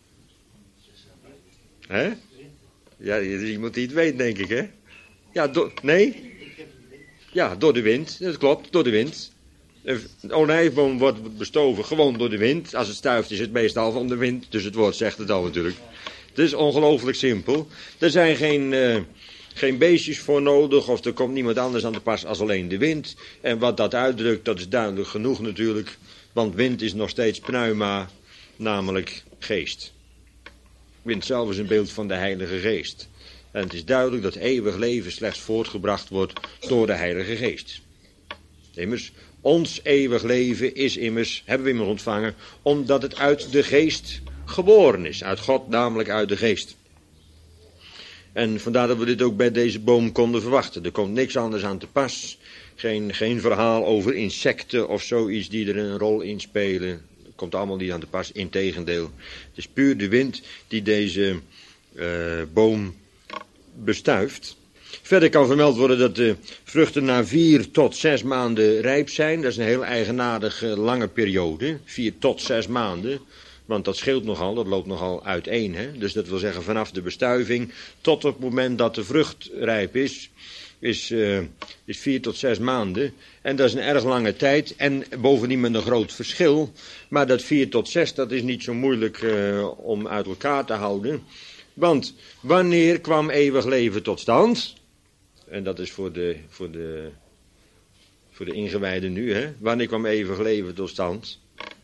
Hè? Ja, er is iemand die het weet, denk ik, hè? Ja, nee? Ja, door de wind, dat klopt, door de wind. Een olijfboom wordt bestoven gewoon door de wind. Als het stuift is het meestal van de wind, dus het woord zegt het al natuurlijk. Het is ongelooflijk simpel. Er zijn geen beestjes voor nodig, of er komt niemand anders aan de pas als alleen de wind. En wat dat uitdrukt, dat is duidelijk genoeg natuurlijk. Want wind is nog steeds pneuma, namelijk geest. Wind zelf is een beeld van de Heilige Geest. En het is duidelijk dat eeuwig leven slechts voortgebracht wordt door de Heilige Geest. Immers, ons eeuwig leven is immers, hebben we immers ontvangen, omdat het uit de Geest geboren is. Uit God, namelijk uit de Geest. En vandaar dat we dit ook bij deze boom konden verwachten. Er komt niks anders aan te pas. Geen verhaal over insecten of zoiets die er een rol in spelen. Dat komt allemaal niet aan te pas. Integendeel. Het is puur de wind die deze boom bestuift. Verder kan vermeld worden dat de vruchten na 4 tot 6 maanden rijp zijn. Dat is een heel eigenaardige lange periode. 4 tot 6 maanden. Want dat scheelt nogal, dat loopt nogal uiteen. Hè? Dus dat wil zeggen vanaf de bestuiving tot het moment dat de vrucht rijp is. is 4 tot 6 maanden. En dat is een erg lange tijd. En bovendien met een groot verschil. Maar dat 4 tot 6, dat is niet zo moeilijk om uit elkaar te houden. Want wanneer kwam eeuwig leven tot stand? En dat is voor de ingewijden nu, hè? Wanneer kwam eeuwig leven tot stand?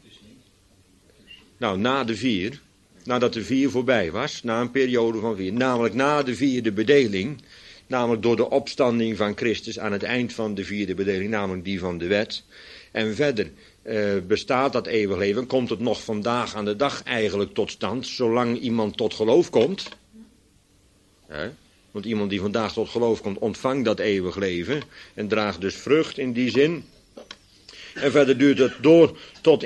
Nou, na de 4. Nadat de 4 voorbij was, na een periode van 4. Namelijk na de 4e bedeling. Namelijk door de opstanding van Christus aan het eind van de 4e bedeling. Namelijk die van de wet. En verder bestaat dat eeuwig leven. Komt het nog vandaag aan de dag eigenlijk tot stand. Zolang iemand tot geloof komt. Hè? Want iemand die vandaag tot geloof komt, ontvangt dat eeuwig leven. En draagt dus vrucht in die zin. En verder duurt het door tot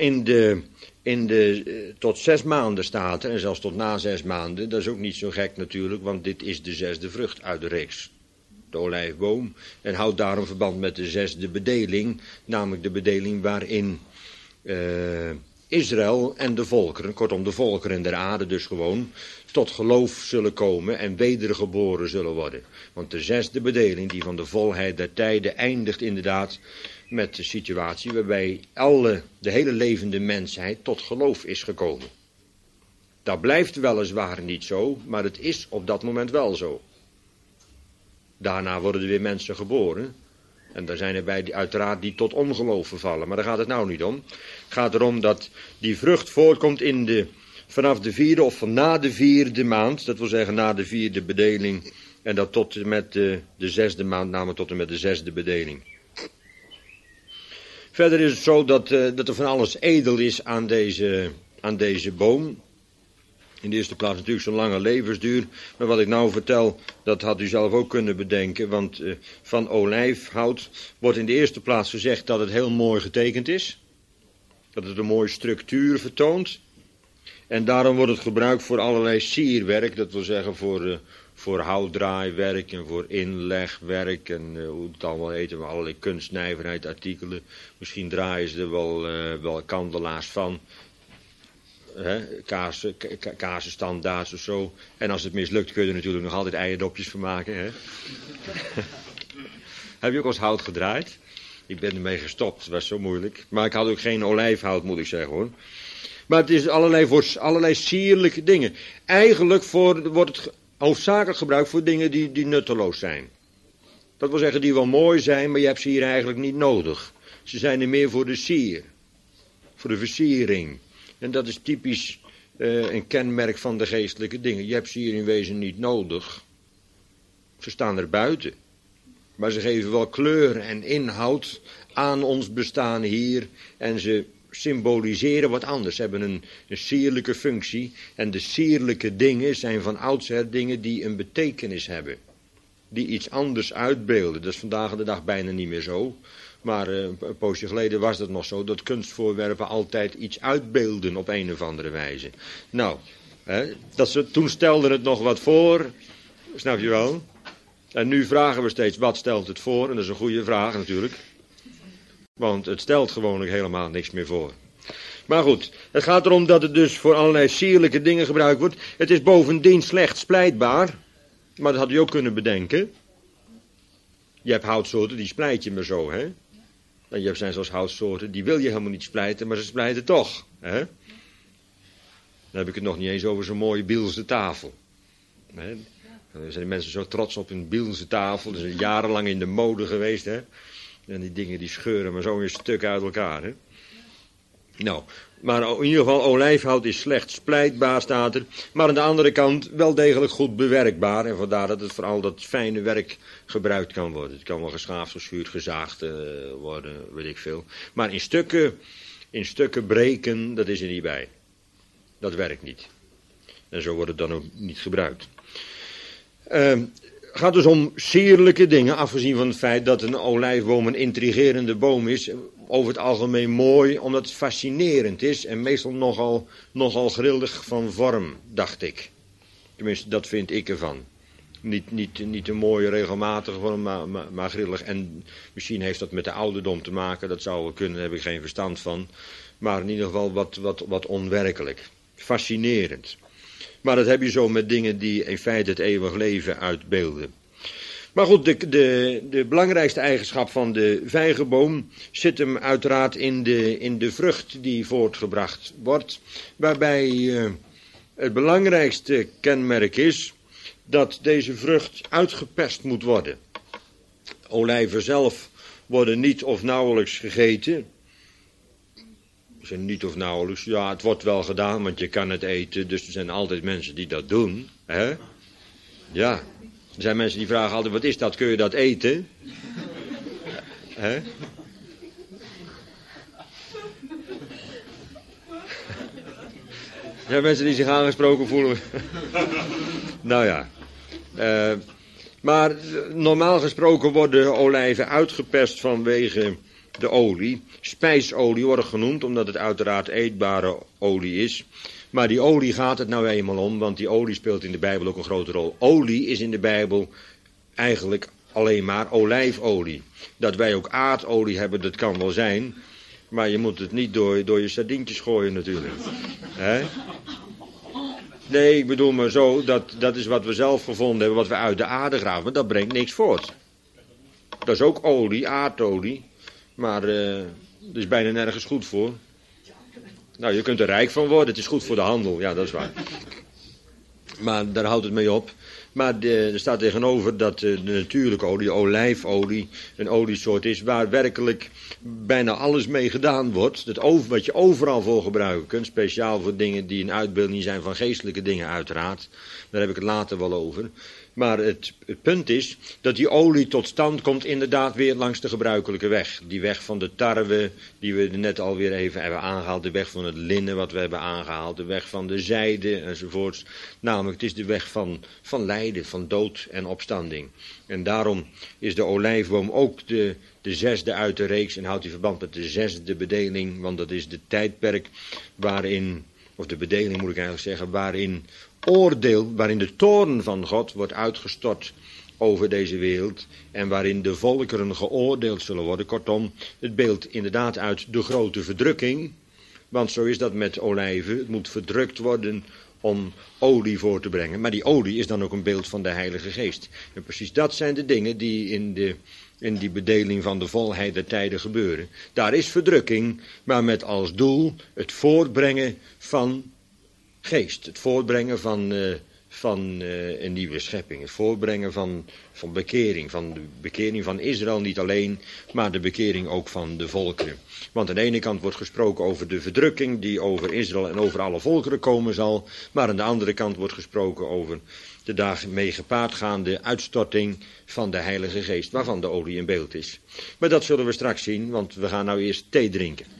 tot 6 maanden staat er. En zelfs tot na 6 maanden. Dat is ook niet zo gek natuurlijk. Want dit is de 6e vrucht uit de reeks. De olijfboom. En houdt daarom verband met de 6e bedeling. Namelijk de bedeling waarin Israël en de volkeren, kortom de volkeren der aarde dus gewoon, tot geloof zullen komen en wedergeboren zullen worden. Want de 6e bedeling, die van de volheid der tijden, eindigt inderdaad met de situatie waarbij de hele levende mensheid tot geloof is gekomen. Dat blijft weliswaar niet zo, maar het is op dat moment wel zo. Daarna worden er weer mensen geboren. En daar zijn er bij uiteraard die tot ongeloof vervallen. Maar daar gaat het nou niet om. Het gaat erom dat die vrucht voortkomt vanaf de 4e of van na de 4e maand. Dat wil zeggen na de 4e bedeling. En dat tot en met de 6e maand, namelijk tot en met de 6e bedeling. Verder is het zo dat er van alles edel is aan deze boom. In de eerste plaats natuurlijk zo'n lange levensduur. Maar wat ik nou vertel, dat had u zelf ook kunnen bedenken. Want van olijfhout wordt in de eerste plaats gezegd dat het heel mooi getekend is. Dat het een mooie structuur vertoont. En daarom wordt het gebruikt voor allerlei sierwerk. Dat wil zeggen voor houtdraaiwerk en voor inlegwerk. En hoe het allemaal heet. Allerlei kunstnijverheidsartikelen. Misschien draaien ze er wel kandelaars van. Kaarsenstandaards of zo. En als het mislukt kun je er natuurlijk nog altijd eierdopjes van maken. Hè? Heb je ook als hout gedraaid? Ik ben ermee gestopt, het was zo moeilijk. Maar ik had ook geen olijfhout, moet ik zeggen hoor. Maar het is voor allerlei sierlijke dingen. Eigenlijk wordt het hoofdzakelijk gebruikt voor dingen die nutteloos zijn. Dat wil zeggen die wel mooi zijn, maar je hebt ze hier eigenlijk niet nodig. Ze zijn er meer voor de sier. Voor de versiering. En dat is typisch een kenmerk van de geestelijke dingen. Je hebt ze hier in wezen niet nodig. Ze staan er buiten. Maar ze geven wel kleur en inhoud aan ons bestaan hier. En ze symboliseren wat anders. Ze hebben een sierlijke functie. En de sierlijke dingen zijn van oudsher dingen die een betekenis hebben. Die iets anders uitbeelden. Dat is vandaag de dag bijna niet meer zo. Maar een poosje geleden was het nog zo dat kunstvoorwerpen altijd iets uitbeelden op een of andere wijze. Nou, toen stelden het nog wat voor, snap je wel? En nu vragen we steeds, wat stelt het voor? En dat is een goede vraag natuurlijk. Want het stelt gewoonlijk helemaal niks meer voor. Maar goed, het gaat erom dat het dus voor allerlei sierlijke dingen gebruikt wordt. Het is bovendien slecht splijtbaar, maar dat had u ook kunnen bedenken. Je hebt houtsoorten, die splijt je maar zo, hè? En je hebt zijn zoals houtsoorten, die wil je helemaal niet splijten, maar ze splijten toch. Hè? Dan heb ik het nog niet eens over zo'n mooie Bielse tafel. Hè? Dan zijn de mensen zo trots op hun Bielse tafel. Dat is jarenlang in de mode geweest. Hè? En die dingen die scheuren maar zo een stuk uit elkaar. Hè? Nou, maar in ieder geval olijfhout is slecht splijtbaar, staat er. Maar aan de andere kant wel degelijk goed bewerkbaar. En vandaar dat het vooral dat fijne werk gebruikt kan worden. Het kan wel geschaafd, geschuurd, gezaagd worden, weet ik veel. Maar in stukken breken, dat is er niet bij. Dat werkt niet. En zo wordt het dan ook niet gebruikt. Het gaat dus om sierlijke dingen, afgezien van het feit dat een olijfboom een intrigerende boom is. Over het algemeen mooi, omdat het fascinerend is en meestal nogal grillig van vorm, dacht ik. Tenminste, dat vind ik ervan. Niet een mooie, regelmatige vorm, maar grillig. En misschien heeft dat met de ouderdom te maken, dat zou wel kunnen, daar heb ik geen verstand van. Maar in ieder geval wat onwerkelijk. Fascinerend. Maar dat heb je zo met dingen die in feite het eeuwig leven uitbeelden. Maar goed, de belangrijkste eigenschap van de vijgenboom zit hem uiteraard in de vrucht die voortgebracht wordt. Waarbij het belangrijkste kenmerk is dat deze vrucht uitgeperst moet worden. Olijven zelf worden niet of nauwelijks gegeten. Niet of nauwelijks, ja, het wordt wel gedaan, want je kan het eten. Dus er zijn altijd mensen die dat doen. Hè? Ja, er zijn mensen die vragen altijd, wat is dat, kun je dat eten? Hè? Er zijn mensen die zich aangesproken voelen. Nou ja. Maar normaal gesproken worden olijven uitgeperst vanwege de olie. Spijsolie wordt genoemd, omdat het uiteraard eetbare olie is. Maar die olie gaat het nou eenmaal om, want die olie speelt in de Bijbel ook een grote rol. Olie is in de Bijbel eigenlijk alleen maar olijfolie. Dat wij ook aardolie hebben, dat kan wel zijn. Maar je moet het niet door je sardientjes gooien natuurlijk. Hè? Nee, ik bedoel maar zo, dat is wat we zelf gevonden hebben, wat we uit de aarde graven. Maar dat brengt niks voort. Dat is ook olie, aardolie. Maar er is bijna nergens goed voor. Nou, je kunt er rijk van worden, het is goed voor de handel. Ja, dat is waar. Maar daar houdt het mee op. Maar er staat tegenover dat de natuurlijke olie, olijfolie, een oliesoort is waar werkelijk bijna alles mee gedaan wordt. Wat je overal voor gebruiken kunt, speciaal voor dingen die een uitbeelding zijn van geestelijke dingen uiteraard. Daar heb ik het later wel over. Maar het punt is dat die olie tot stand komt inderdaad weer langs de gebruikelijke weg. Die weg van de tarwe, die we net alweer even hebben aangehaald. De weg van het linnen wat we hebben aangehaald. De weg van de zijde enzovoorts. Namelijk het is de weg van lijden, van dood en opstanding. En daarom is de olijfboom ook de zesde uit de reeks. En houdt die verband met de zesde bedeling. Want dat is de tijdperk waarin, of de bedeling moet ik eigenlijk zeggen, waarin de toorn van God wordt uitgestort over deze wereld en waarin de volkeren geoordeeld zullen worden. Kortom, het beeldt inderdaad uit de grote verdrukking, want zo is dat met olijven. Het moet verdrukt worden om olie voor te brengen, maar die olie is dan ook een beeld van de Heilige Geest. En precies dat zijn de dingen die in die bedeling van de volheid der tijden gebeuren. Daar is verdrukking, maar met als doel het voortbrengen van geest, het voortbrengen van een nieuwe schepping, het voortbrengen van bekering, van de bekering van Israël niet alleen, maar de bekering ook van de volkeren. Want aan de ene kant wordt gesproken over de verdrukking die over Israël en over alle volkeren komen zal, maar aan de andere kant wordt gesproken over de daarmee gepaard gaande uitstorting van de Heilige Geest, waarvan de olie in beeld is. Maar dat zullen we straks zien, want we gaan nou eerst thee drinken.